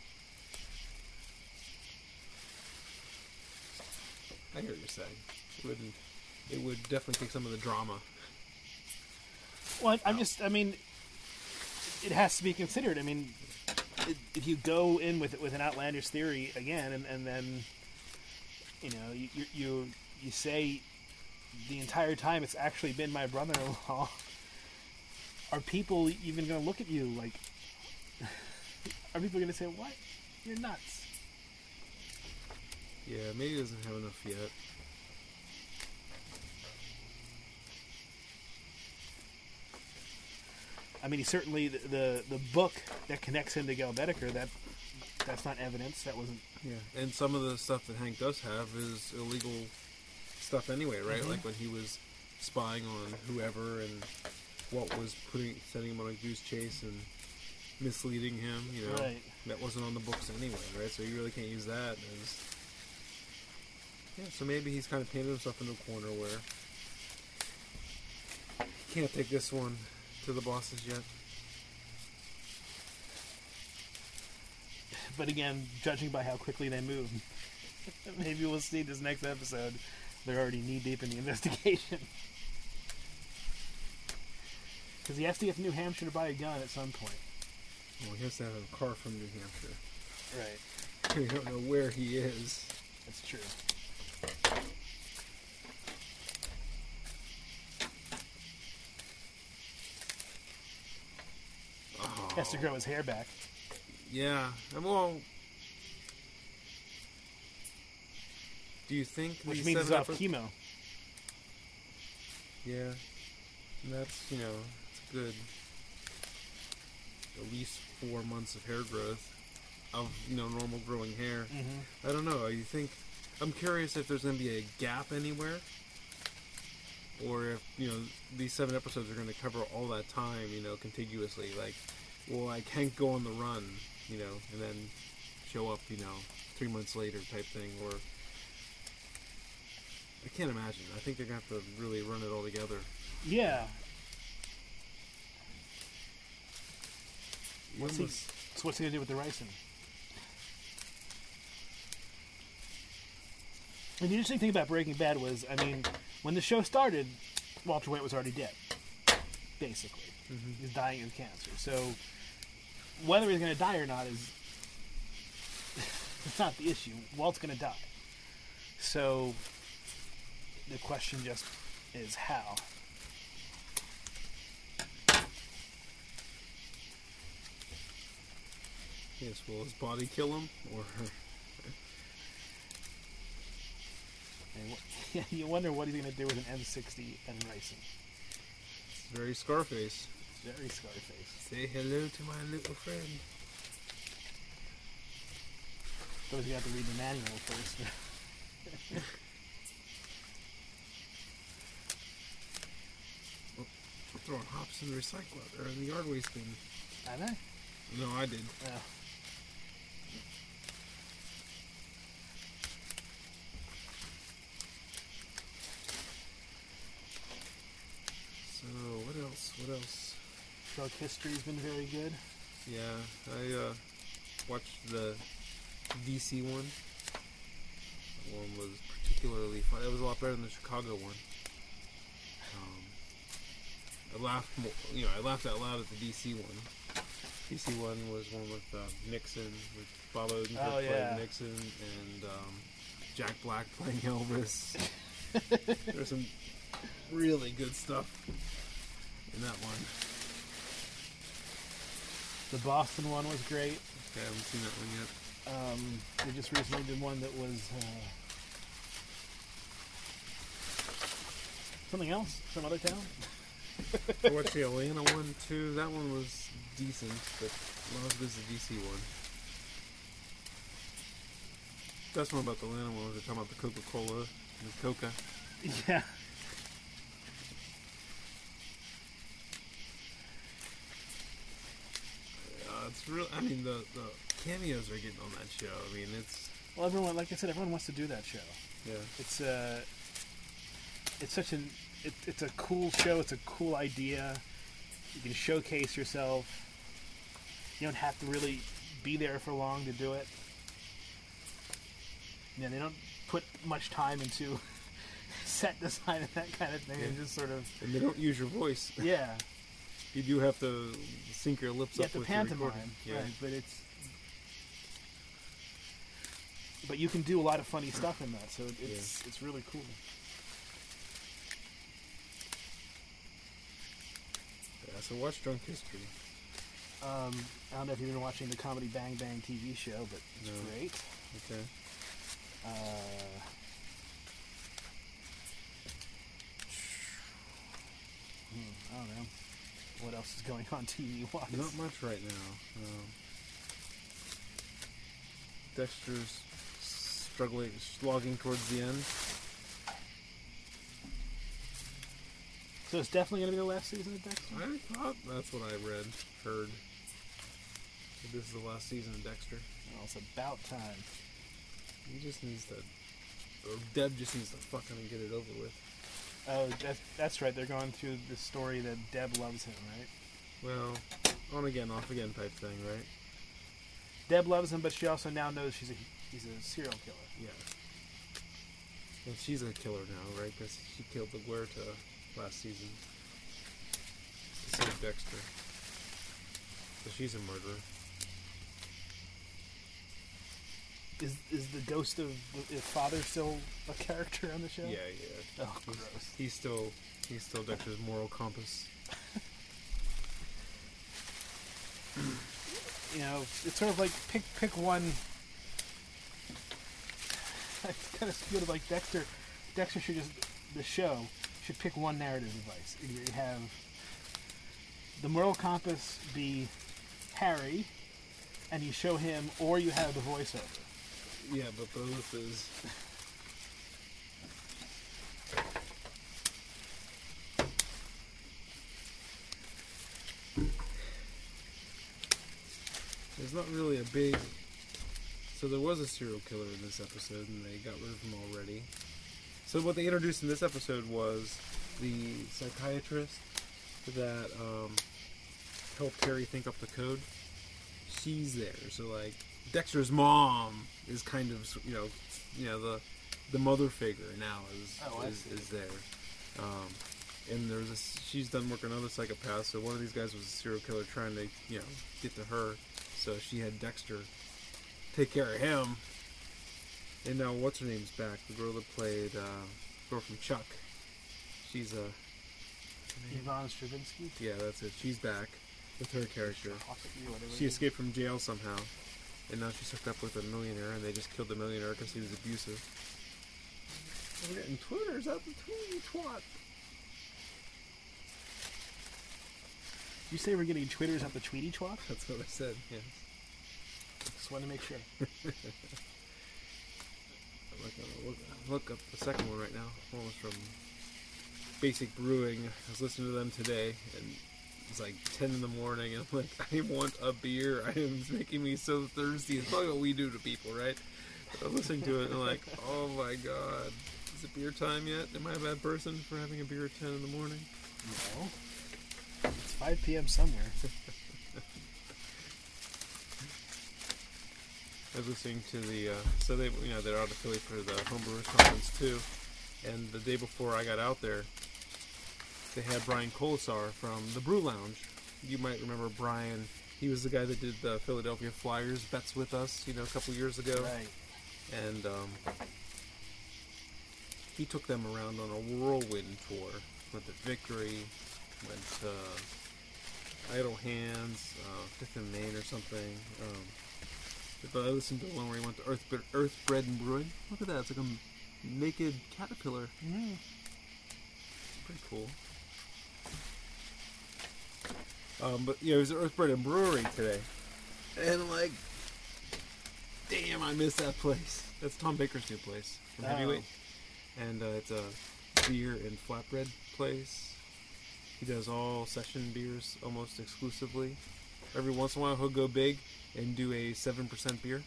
I hear what you're saying. It would definitely take some of the drama. Well, I mean, it has to be considered. I mean, if you go in with an outlandish theory again, and then you say the entire time it's actually been my brother-in-law, are people even going to look at you like? Are people going to say, "What? You're nuts"? Yeah, maybe he doesn't have enough yet. I mean, he certainly the book that connects him to Gale Boetticher, that's not evidence. That wasn't. Yeah, and some of the stuff that Hank does have is illegal stuff anyway, right? Mm-hmm. Like when he was spying on whoever, and Walt was setting him on a goose chase and misleading him. Right. That wasn't on the books anyway, right? So you really can't use that as. Yeah, so maybe he's kind of painted himself into a corner where he can't take this one to the bosses yet. But again, judging by how quickly they move, maybe we'll see this next episode. They're already knee-deep in the investigation. Because he has to get to New Hampshire to buy a gun at some point. Well, he has to have a car from New Hampshire. Right. We don't know where he is. That's true. has to grow his hair back. Yeah. Well, do you think Which these means he's 7 off chemo. Yeah. And that's, it's good. At least 4 months of hair growth of, normal growing hair. Mm-hmm. I don't know. You think... I'm curious if there's going to be a gap anywhere. Or if, these 7 episodes are going to cover all that time, contiguously. Like, well, I can't go on the run, and then show up, 3 months later type thing. Or... I can't imagine. I think they're going to have to really run it all together. Yeah. So what's he going to do with the ricin? And the interesting thing about Breaking Bad was, when the show started, Walter White was already dead, basically. Mm-hmm. He was dying of cancer. So whether he's going to die or not is it's not the issue. Walt's going to die. So the question just is how. Yes, will his body kill him, or... And you wonder what he's going to do with an M60 and ricin. It's very Scarface. It's very Scarface. Say hello to my little friend. Suppose you have to read the manual first. I'm throwing hops in the recycler, or in the yard waste bin. Have I? No, I did. Oh. So, what else? Drug history's been very good. Yeah, I watched the DC one. That one was particularly fun. It was a lot better than the Chicago one. I laughed more, I laughed out loud at the DC one. DC one was one with Nixon, with Bob Odenkirk playing Nixon, and Jack Black playing Elvis. There's some really good stuff in that one. The Boston one was great. Okay, I haven't seen that one yet. They just recently did one that was something else, some other town. I watched the Atlanta one too. That one was decent, but not as good as the DC one. That's one about the Atlanta one. They're talking about the Coca-Cola and the Coca. Yeah. It's real. The cameos are getting on that show. It's... Well, everyone, like I said, everyone wants to do that show. Yeah. It's such an... It's a cool show. It's a cool idea. You can showcase yourself. You don't have to really be there for long to do it. Yeah, they don't put much time into set design and that kind of thing. Yeah. They just sort of... And they don't use your voice. Yeah. You do have to sync your lips up with the recording. Yeah. Right, but it's... But you can do a lot of funny stuff in that, so it's really cool. Yeah, so watch Drunk History. I don't know if you've been watching the Comedy Bang Bang TV show, but it's great. Okay. I don't know. What else is going on TV-wise? Not much right now. Dexter's slogging towards the end. So it's definitely going to be the last season of Dexter? I thought that's what I heard. This is the last season of Dexter. Well, it's about time. He just needs to... Or Deb just needs to fucking get it over with. Oh, that's right. They're going through the story that Deb loves him, right? Well, on again, off again type thing, right? Deb loves him, but she also now knows he's a serial killer. Yeah. And she's a killer now, right? Because she killed the Huerta last season to save Dexter. So she's a murderer. Is the ghost of his father still a character on the show? Yeah, yeah. Oh, gross. He's still Dexter's moral compass. you know, it's sort of like pick one. I kind of feel like Dexter should just, the show should pick one narrative device. You have the moral compass be Harry, and you show him, or you have the voiceover. Yeah, but both is. There's not really a big. So there was a serial killer in this episode, and they got rid of him already. So what they introduced in this episode was the psychiatrist that helped Terry think up the code. She's there, so like Dexter's mom is kind of the mother figure now is there. And there's she's done work on other psychopaths. So one of these guys was a serial killer trying to get to her. So she had Dexter take care of him. And now what's her name's back? The girl that played girl from Chuck. She's Yvonne Stravinsky. Yeah, that's it. She's back with her character. She escaped from jail somehow, and now she's hooked up with a millionaire, and they just killed the millionaire because he was abusive. We're getting twitters out the tweety twat. Did you say we're getting twitters out the tweety twat? That's what I said. Yes. Just wanted to make sure. I'm gonna look up the second one right now. One was from Basic Brewing. I was listening to them today, and it's like 10 in the morning, and I'm like, I want a beer. It's making me so thirsty. It's probably what we do to people, right? But I was listening to it, and I'm like, oh my god. Is it beer time yet? Am I a bad person for having a beer at 10 in the morning? No. It's 5 p.m. somewhere. I was listening to the, so they, they're out of Philly for the Homebrewers Conference too, and the day before I got out there, they had Brian Colasar from the Brew Lounge. You might remember Brian. He was the guy that did the Philadelphia Flyers bets with us, a couple years ago. Right. And he took them around on a whirlwind tour. Went to Victory, went to Idle Hands, Fifth and Main or something. But I listened to the one where he went to Earth Bread and Brewing. Look at that. It's like a naked caterpillar. Mm. Pretty cool. But it was Earth Bread and Brewery today. And I'm like, damn, I miss that place. That's Tom Baker's new place from Heavyweight. And it's a beer and flatbread place. He does all session beers almost exclusively. Every once in a while he'll go big and do a 7% beer.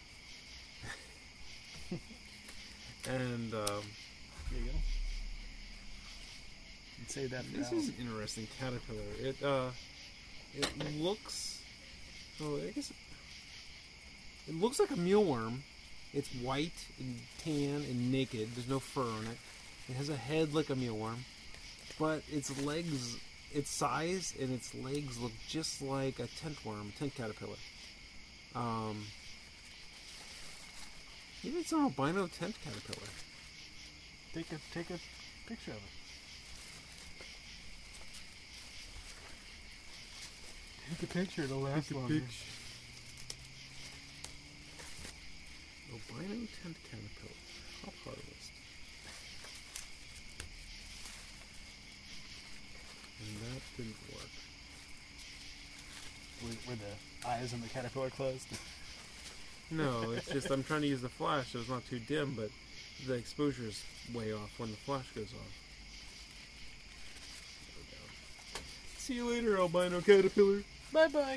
And there you go. And say that. This is an interesting caterpillar. It looks. Oh, I guess it looks like a mealworm. It's white and tan and naked. There's no fur on it. It has a head like a mealworm, but its legs, its size and its legs look just like a tent caterpillar. Maybe it's an albino tent caterpillar. Take a picture of it. Take a picture. It'll last longer. Albino tent caterpillar. Hop harvest. And that didn't work. Were the eyes on the caterpillar closed? No, it's just I'm trying to use the flash so it's not too dim, but the exposure is way off when the flash goes off. There we go. See you later, albino caterpillar. Bye-bye.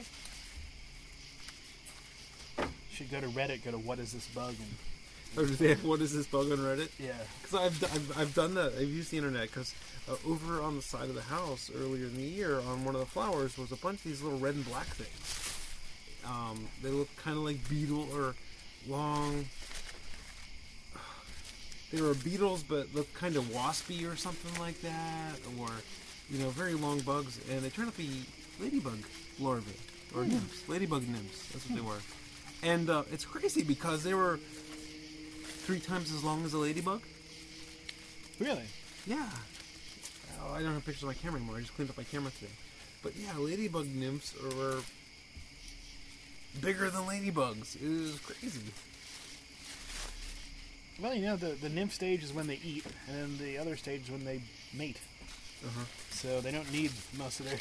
Should go to Reddit, go to What Is This Bug? And oh, do they have What Is This Bug on Reddit? yeah. Because I've done that. I've used the internet because over on the side of the house earlier in the year on one of the flowers was a bunch of these little red and black things. They look kind of like beetle or long. They were beetles, but looked kind of waspy or something like that, or very long bugs, and they turned out to be ladybug larvae or nymphs, ladybug nymphs. That's what they were. And it's crazy because they were 3 times as long as a ladybug. Really? Yeah. Oh, I don't have pictures on my camera anymore. I just cleaned up my camera today. But yeah, ladybug nymphs were bigger than ladybugs. It was crazy. Well, you know, the nymph stage is when they eat, and then the other stage is when they mate. Uh-huh. So they don't need most of their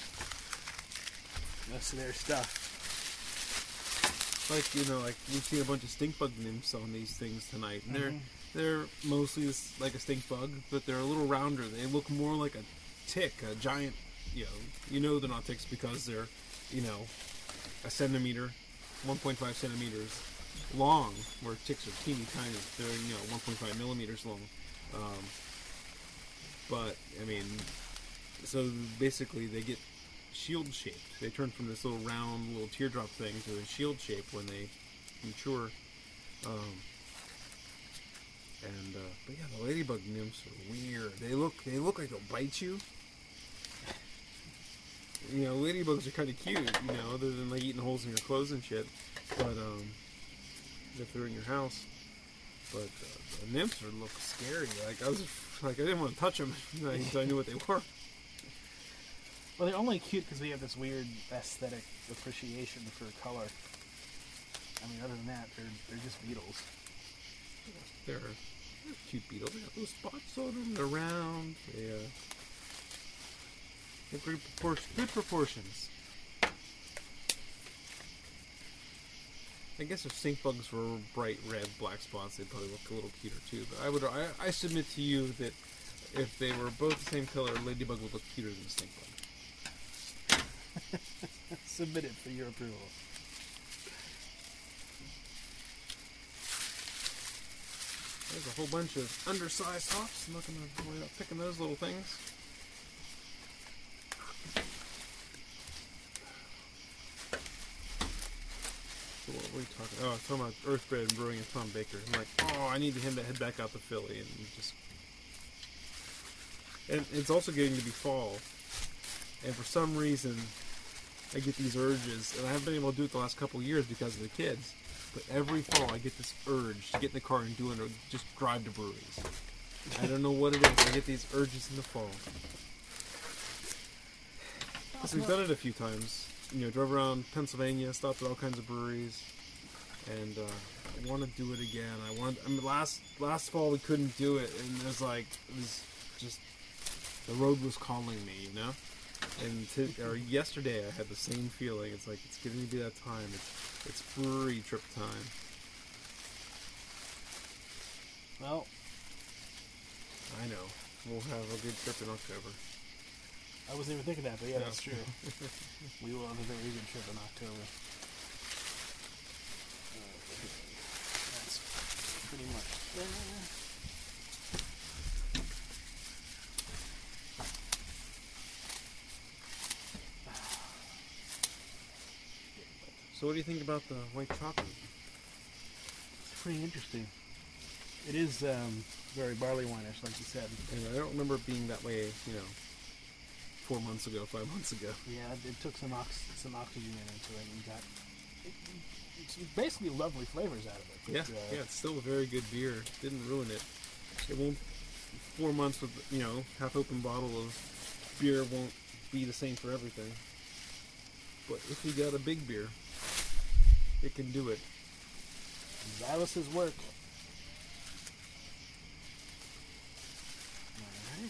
stuff. Like, you know, like we've seen a bunch of stink bug nymphs on these things tonight, and they're mostly like a stink bug, but they're a little rounder. They look more like a tick, a giant. You know they're not ticks because they're, you know, a centimeter, 1.5 centimeters long, where ticks are teeny tiny. They're, you know, 1.5 millimeters long. But I mean, so basically they get shield shaped. They turn from this little round little teardrop thing to a shield shape when they mature. But yeah, the ladybug nymphs are weird. They look like they'll bite you. You know, ladybugs are kind of cute, you know, other than like eating holes in your clothes and shit. But if they're in your house, but the nymphs look scary. Like I didn't want to touch them until I knew what they were. Well, they're only cute because we have this weird aesthetic appreciation for color. I mean, other than that, they're just beetles. They're cute beetles. They got those spots on them. They're round. They're good proportions. I guess if stink bugs were bright red, black spots, they'd probably look a little cuter too. But I submit to you that if they were both the same color, ladybug would look cuter than stink bug. Submit it for your approval. There's a whole bunch of undersized hops. I'm not going to worry about picking those little things. So what were we talking? Oh, I was talking about Earthbred and Brewing and Tom Baker. I'm like, oh, I need him to head back out to Philly and it's also getting to be fall, and for some reason, I get these urges, and I haven't been able to do it the last couple of years because of the kids. But every fall, I get this urge to get in the car and just drive to breweries. I don't know what it is. I get these urges in the fall. Because we've done it a few times. You know, drove around Pennsylvania, stopped at all kinds of breweries, and I want to do it again. Last fall we couldn't do it, and it was just the road was calling me, you know. And yesterday I had the same feeling. It's like it's getting to be that time. It's brewery trip time. Well, I know. We'll have a good trip in October. I wasn't even thinking that, but yeah, that's true. We will have a very good trip in October. That's pretty much there. So what do you think about the white chocolate? It's pretty interesting. It is very barley wine-ish, like you said. And I don't remember it being that way, you know, 4 months ago, 5 months ago. Yeah, it took some oxygen into it and got it's basically lovely flavors out of it. Yeah, But, it's still a very good beer. Didn't ruin it. It won't. 4 months with, you know, half-open bottle of beer won't be the same for everything. But if you got a big beer, it can do it. Xylus's work. Alright.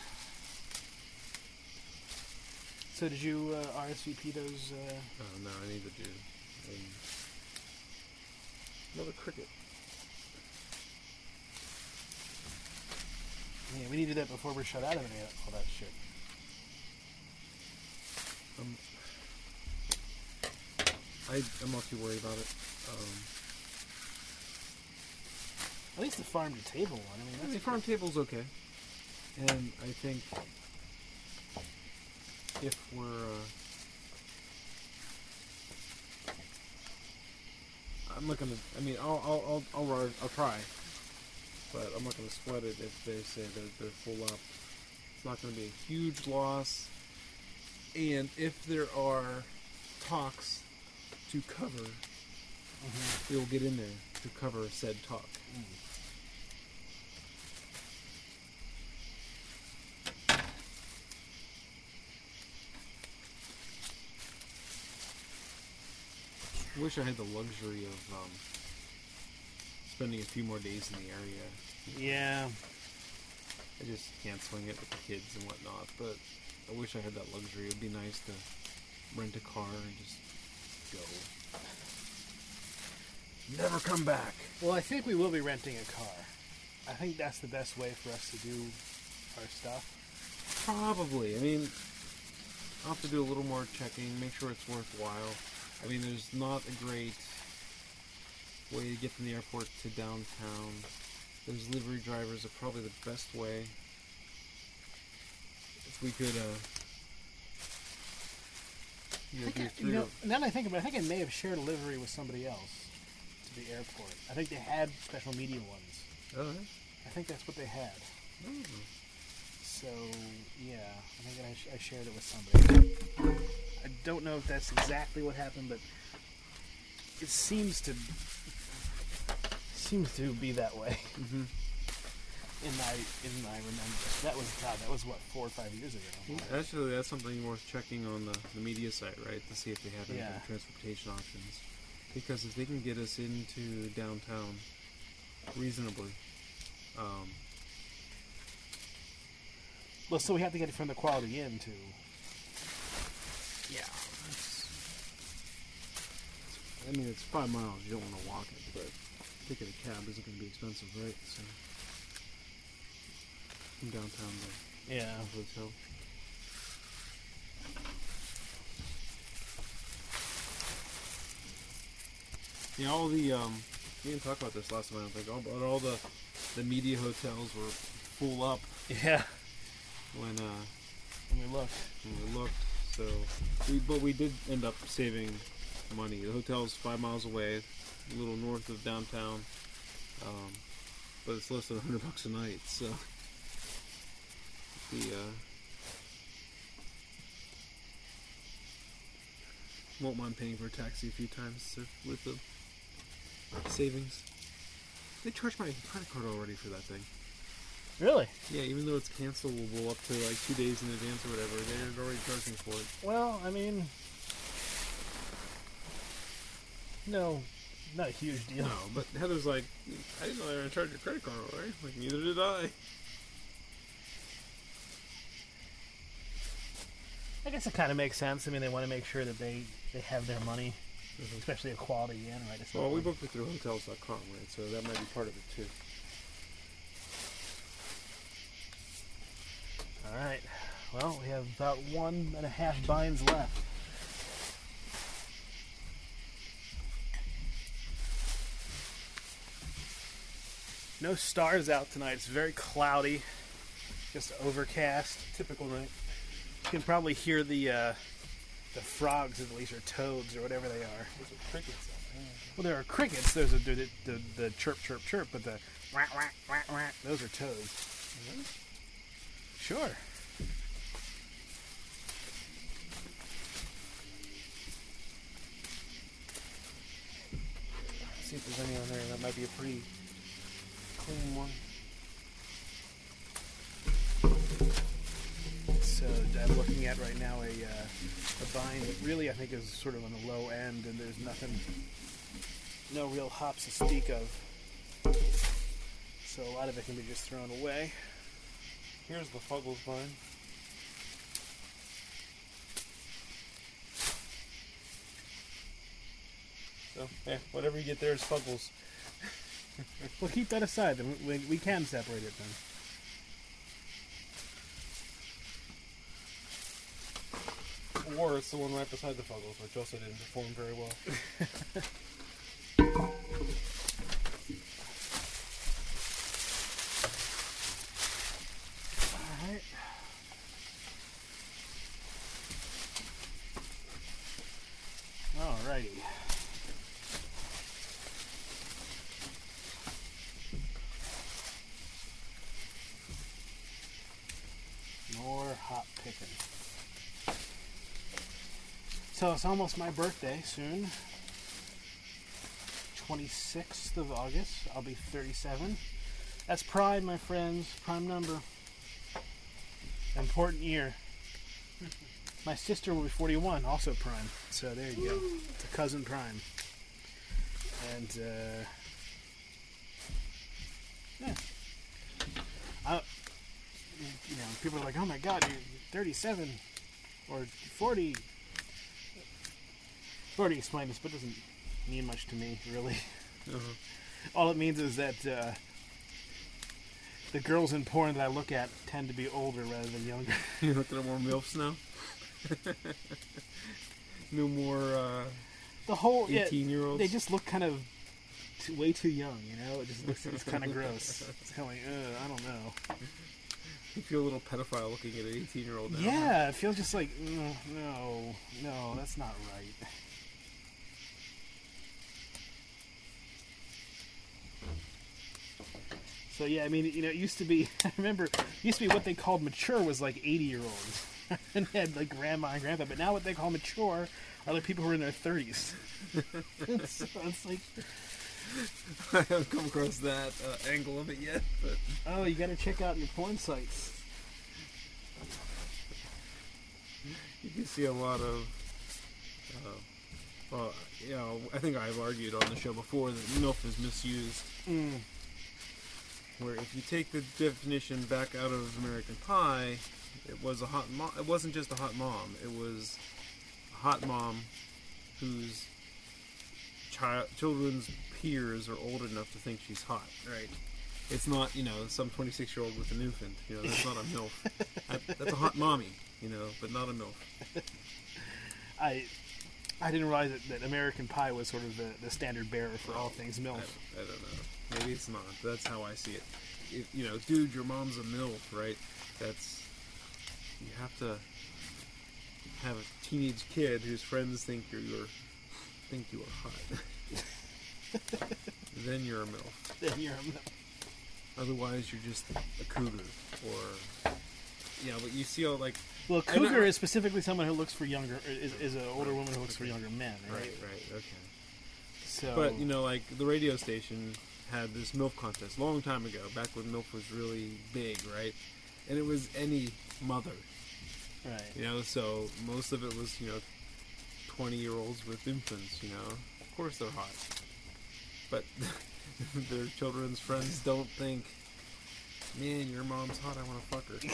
So did you RSVP those? Oh no, I need to do another cricket. Yeah, we need to do that before we're shut out of all that shit. I'm not too worried about it. At least the farm to table one. I mean, The farm table's okay, and I think if we're I'm not gonna. I mean, I'll try, but I'm not gonna sweat it if they say that they're full up. It's not gonna be a huge loss, and if there are talks to cover, it will get in there to cover said talk. I wish I had the luxury of spending a few more days in the area. Yeah. I just can't swing it with the kids and whatnot, but I wish I had that luxury. It'd be nice to rent a car and just go. Never come back. Well, I think we will be renting a car. I think that's the best way for us to do our stuff. Probably. I mean, I'll have to do a little more checking, make sure it's worthwhile. I mean, there's not a great way to get from the airport to downtown. Those livery drivers are probably the best way. If we could, now that I think about it, I think I may have shared a livery with somebody else to the airport. I think they had special media ones. Oh, yeah? I think that's what they had. Oh. So, yeah, I think I shared it with somebody. I don't know if that's exactly what happened, but it seems to be that way. Mm-hmm. In my remembrance. That was what, 4 or 5 years ago. Actually, that's something worth checking on the media site, right? To see if they have any Yeah. transportation options. Because if they can get us into downtown reasonably, well, so we have to get it from the Quality Inn to. yeah, I mean, it's 5 miles. You don't want to walk it, but taking a cab isn't going to be expensive, right? So from downtown to Yeah. the hotel. Yeah, all the we didn't talk about this last time. I think all the media hotels were full up Yeah. when we looked. we looked. So we did end up saving money. The hotel's 5 miles away, a little north of downtown, but it's less than $100 a night. So won't mind paying for a taxi a few times with the savings. They charged my credit card already for that thing. Really? Yeah, even though it's cancelable up to like 2 days in advance or whatever, they're already charging for it. Well, I mean, no, not a huge deal. No, but Heather's like, I didn't know they were going to charge your credit card already. Like, neither did I. I guess it kind of makes sense. I mean, they want to make sure that they have their money, especially a Quality Inn, right? It's Well, not we like- booked it through Hotels.com, right? So that might be part of it too. All right. Well, we have about 1.5 binds left. No stars out tonight. It's very cloudy, just overcast. Typical night. You can probably hear the frogs, at least, or toads, or whatever they are. Those are crickets out there. Well, there are crickets. There's the chirp, chirp, chirp, but the whack, whack, whack, whack, those are toads. Really? Sure. See if there's any on there. That might be a pretty clean one. So I'm looking at right now a vine that really I think is sort of on the low end, and there's no real hops to speak of. So a lot of it can be just thrown away. Here's the Fuggles vine. So, yeah, whatever you get there is Fuggles. Well, keep that aside, then we can separate it then. Or it's the one right beside the Fuggles, which also didn't perform very well. Alright. Alrighty. More hot picking. So it's almost my birthday soon. 26th of August. I'll be 37. That's prime, my friends. Prime number. Important year. My sister will be 41, also prime. So there you go. It's a cousin prime. And yeah, people are like, "Oh my God, you're 37 or 40." I've already explained this, but it doesn't mean much to me, really. Uh-huh. All it means is that the girls in porn that I look at tend to be older rather than younger. You look at more MILFs now? No more The whole 18-year-olds? they just look kind of way too young, you know? It just looks it's kind of gross. It's kind of like, I don't know. You feel a little pedophile looking at an 18-year-old now. Yeah, it feels just like, no, that's not right. So yeah, I mean, it used to be, I remember, what they called mature was like 80-year-olds. And they had like grandma and grandpa, but now what they call mature are like people who are in their 30s. So it's like, I haven't come across that angle of it yet, but... Oh, you gotta check out your porn sites. You can see a lot of... I think I've argued on the show before that MILF is misused. Where if you take the definition back out of American Pie, it was a hot mom. It wasn't just a hot mom. It was a hot mom whose children's peers are old enough to think she's hot. Right. It's not, some 26-year-old with an infant. That's not a MILF. That's a hot mommy, but not a MILF. I didn't realize that American Pie was sort of the standard bearer for all things MILF. I don't know. Maybe it's not. That's how I see it. Dude, your mom's a MILF, right? You have to have a teenage kid whose friends think you are hot. Then you're a MILF. Then you're a MILF. Otherwise, you're just a cougar, or but you see all like. Well, cougar is specifically someone who looks for younger, is an older woman who looks for younger men, right? Right, okay. So, but, like, the radio station had this MILF contest a long time ago, back when MILF was really big, right? And it was any mother. Right. So most of it was, 20-year-olds with infants, Of course they're hot. But their children's friends don't think, man, your mom's hot, I want to fuck her.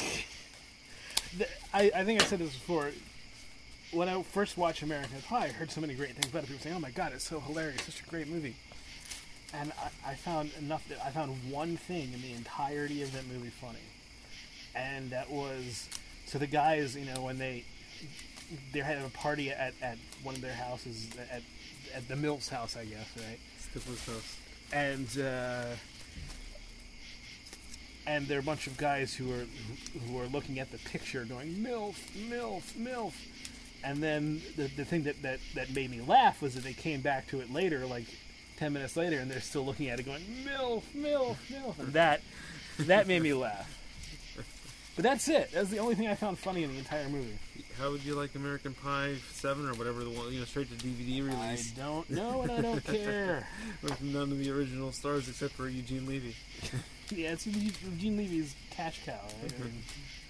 I think I said this before. When I first watched American Pie, I heard so many great things about it. People saying, "Oh my God, it's so hilarious! Such a great movie." And I found one thing in the entirety of that movie funny, and that was so the guys, when they had a party at one of their houses at the MILF's house, I guess, right? Stifler's house, and there are a bunch of guys who are looking at the picture going, MILF, MILF, MILF. And then the thing that made me laugh was that they came back to it later, like 10 minutes later, and they're still looking at it going, MILF, MILF, MILF. And that made me laugh. But that's it. That's the only thing I found funny in the entire movie. How would you like American Pie 7 or whatever, the one, straight to DVD release? I don't know, and I don't care. With none of the original stars except for Eugene Levy. Yeah, it's Eugene Levy's cash cow, right? I mean,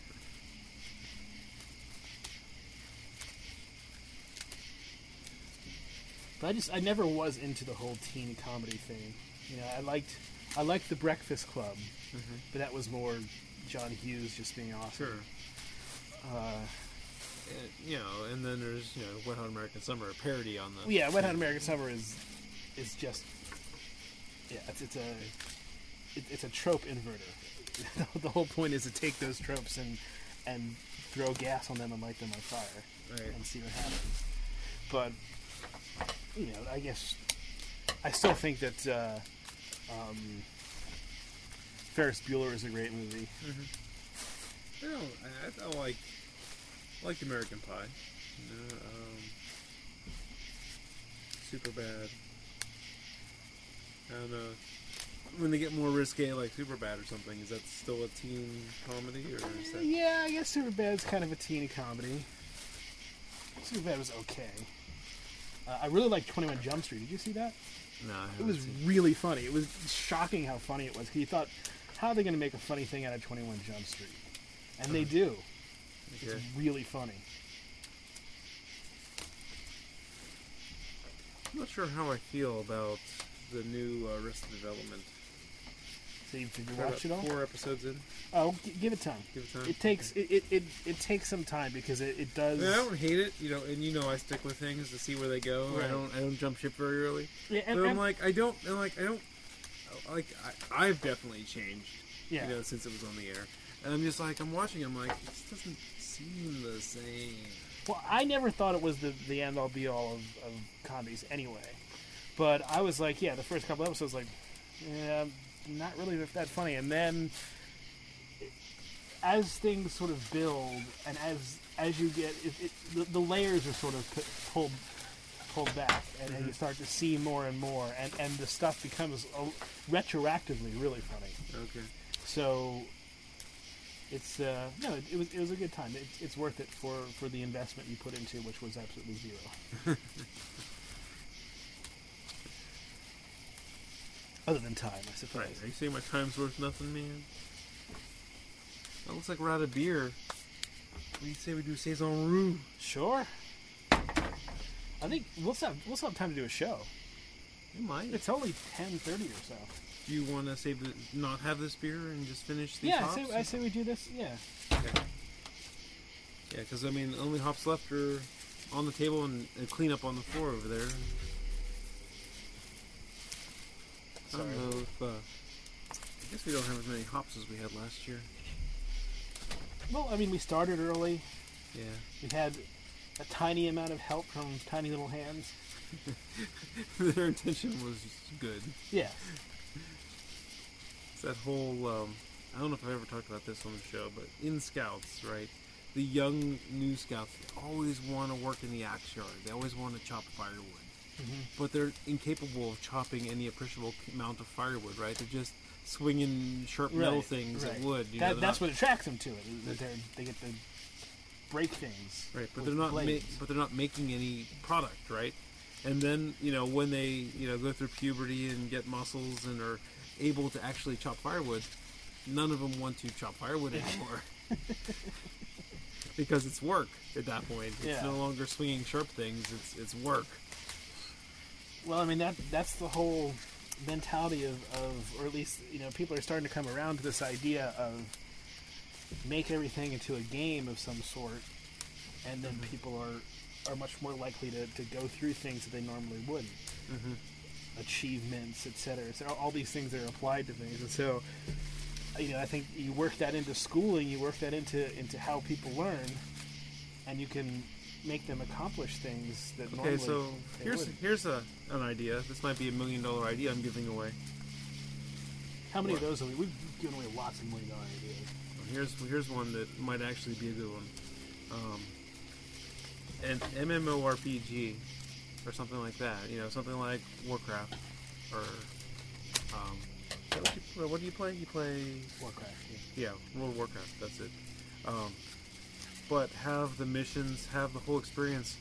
but I never was into the whole teen comedy thing. I liked The Breakfast Club, but that was more John Hughes just being awesome. Sure. And then there's Wet Hot American Summer, a parody on the. Yeah, Wet Hot American Summer is just it's a trope inverter. The whole point is to take those tropes and throw gas on them and light them on fire, right, and see what happens. But I guess I still think that Ferris Bueller is a great movie. I like American Pie. Superbad. I don't know. When they get more risque, like Superbad or something, is that still a teen comedy, or is that? Yeah, I guess Superbad's kind of a teen comedy. Superbad was okay. I really liked 21 Jump Street. Did you see that? No, it was really funny. It was shocking how funny it was. You thought, how are they going to make a funny thing out of 21 Jump Street? And they do. Okay. It's really funny. I'm not sure how I feel about the new Arrested Development. So you We're watch it all? 4 episodes in. Oh, give it time. Give it time. It takes it takes some time because it does. I mean, I don't hate it, and I stick with things to see where they go. Right. I don't jump ship very early. Yeah, But I'm like, I've definitely changed. Yeah. Since it was on the air, and I'm just like, I'm watching. I'm like, this doesn't seem the same. Well, I never thought it was the end all be all of comedies anyway, but I was like, yeah, the first couple episodes, like, yeah, not really that funny, and then as things sort of build and as you get the layers are sort of pulled back, and you start to see more and more, and the stuff becomes retroactively really funny. Okay. So it's it was a good time. It's worth it for the investment you put into, which was absolutely zero. Other than time, I suppose. Right. Are you saying my time's worth nothing, man? That looks like we're out of beer. What do you say we do Saison Roux? Sure. I think we'll still have time to do a show. You might. It's only 10:30 or so. Do you want to not have this beer and just finish these Yeah, hops? I say we do this. Yeah. Okay. Yeah, because the only hops left are on the table and clean up on the floor over there. I don't know if I guess we don't have as many hops as we had last year. Well, I mean, we started early. Yeah. We had a tiny amount of help from tiny little hands. Their intention was good. Yeah. It's that whole, I don't know if I've ever talked about this on the show, but in Scouts, right? The young new Scouts always want to work in the axe yard. They always want to chop firewood. Mm-hmm. But they're incapable of chopping any appreciable amount of firewood, right? They're just swinging sharp metal things at wood. That's what attracts them to it. That they get to break things. Right, but they're not making any product, right? And then when they go through puberty and get muscles and are able to actually chop firewood, none of them want to chop firewood anymore because it's work at that point. It's no longer swinging sharp things; it's work. Well, I mean that's the whole mentality of or at least people are starting to come around to this idea of make everything into a game of some sort, and then people are much more likely to go through things that they normally wouldn't. Mm-hmm. Achievements, etc. So all these things are applied to things, and so I think you work that into schooling, you work that into how people learn, and you can make them accomplish things that normally. Okay, so here's an idea. This might be $1 million idea I'm giving away. How many of those have we've given away? Lots of $1 million ideas. Well, here's one that might actually be a good one. An MMORPG or something like that. Something like Warcraft or what do you play? You play Warcraft. Yeah, World of Warcraft. That's it. But have the missions, have the whole experience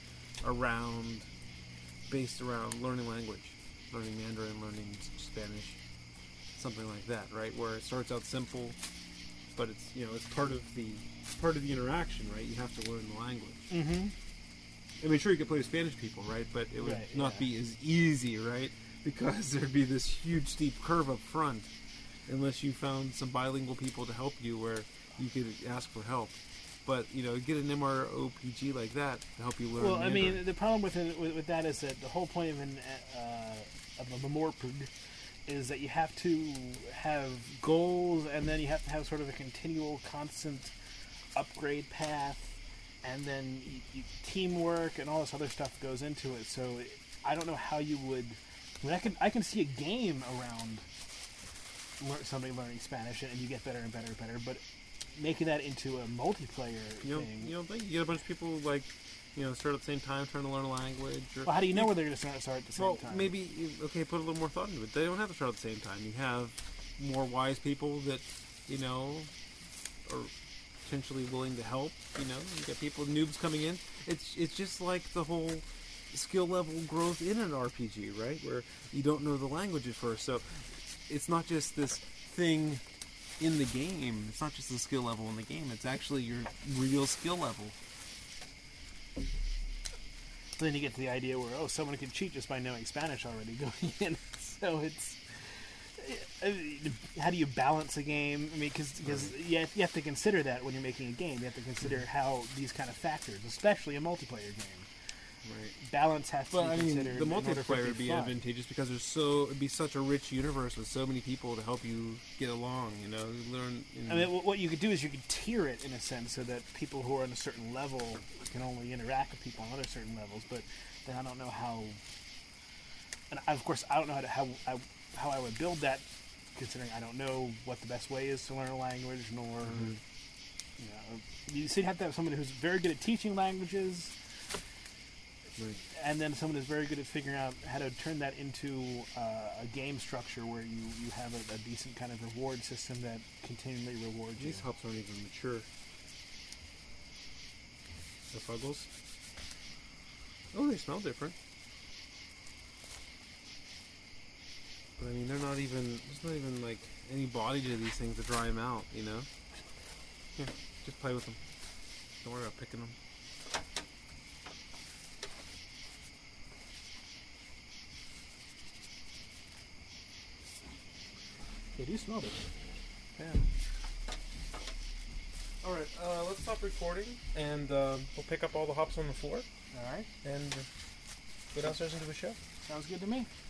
based around learning language, learning Mandarin, learning Spanish, something like that, right? Where it starts out simple, but it's it's part of the interaction, right? You have to learn the language. Mm-hmm. I mean, sure, you could play with Spanish people, right? But it would not be as easy, right? Because there'd be this huge steep curve up front, unless you found some bilingual people to help you, where you could ask for help. But get an MMORPG like that to help you learn. Well, Mandarin. I mean, the problem with that is that the whole point of a MMORPG is that you have to have goals, and then you have to have sort of a continual, constant upgrade path, and then teamwork and all this other stuff goes into it. So I don't know how you would. I mean, I can see a game around somebody learning Spanish, and you get better and better and better, but making that into a multiplayer thing. You don't think you get a bunch of people start at the same time trying to learn a language? Or, well, how do you know whether they're going to start at the same time? Maybe put a little more thought into it. They don't have to start at the same time. You have more wise people that are potentially willing to help. You get people, noobs coming in. It's just like the whole skill level growth in an RPG, right? Where you don't know the language at first, so it's not just this thing in the game. It's not just the skill level in the game. It's actually your real skill level. So then you get to the idea where, oh, someone could cheat just by knowing Spanish already going in. So it's... How do you balance a game? I mean, because you have to consider that when you're making a game. You have to consider how these kind of factors, especially a multiplayer game. Right. Balance has to be considered. The multiplayer would be advantageous because it'd be such a rich universe with so many people to help you get along. You know, learn. I mean, what you could do is you could tier it in a sense so that people who are on a certain level can only interact with people on other certain levels. But then I don't know how. And of course, I don't know how I would build that, considering I don't know what the best way is to learn a language, nor you know, you should have to have someone who's very good at teaching languages. Right. And then someone who's very good at figuring out how to turn that into a game structure where you have a decent kind of reward system that continually rewards you. These hops aren't even mature. The fuggles. Oh, they smell different. But I mean, there's not even like any body to these things to dry them out, you know? Here, just play with them. Don't worry about picking them. They do smell different. Yeah. Alright, let's stop recording and we'll pick up all the hops on the floor All right. and go downstairs and do a show. Sounds good to me.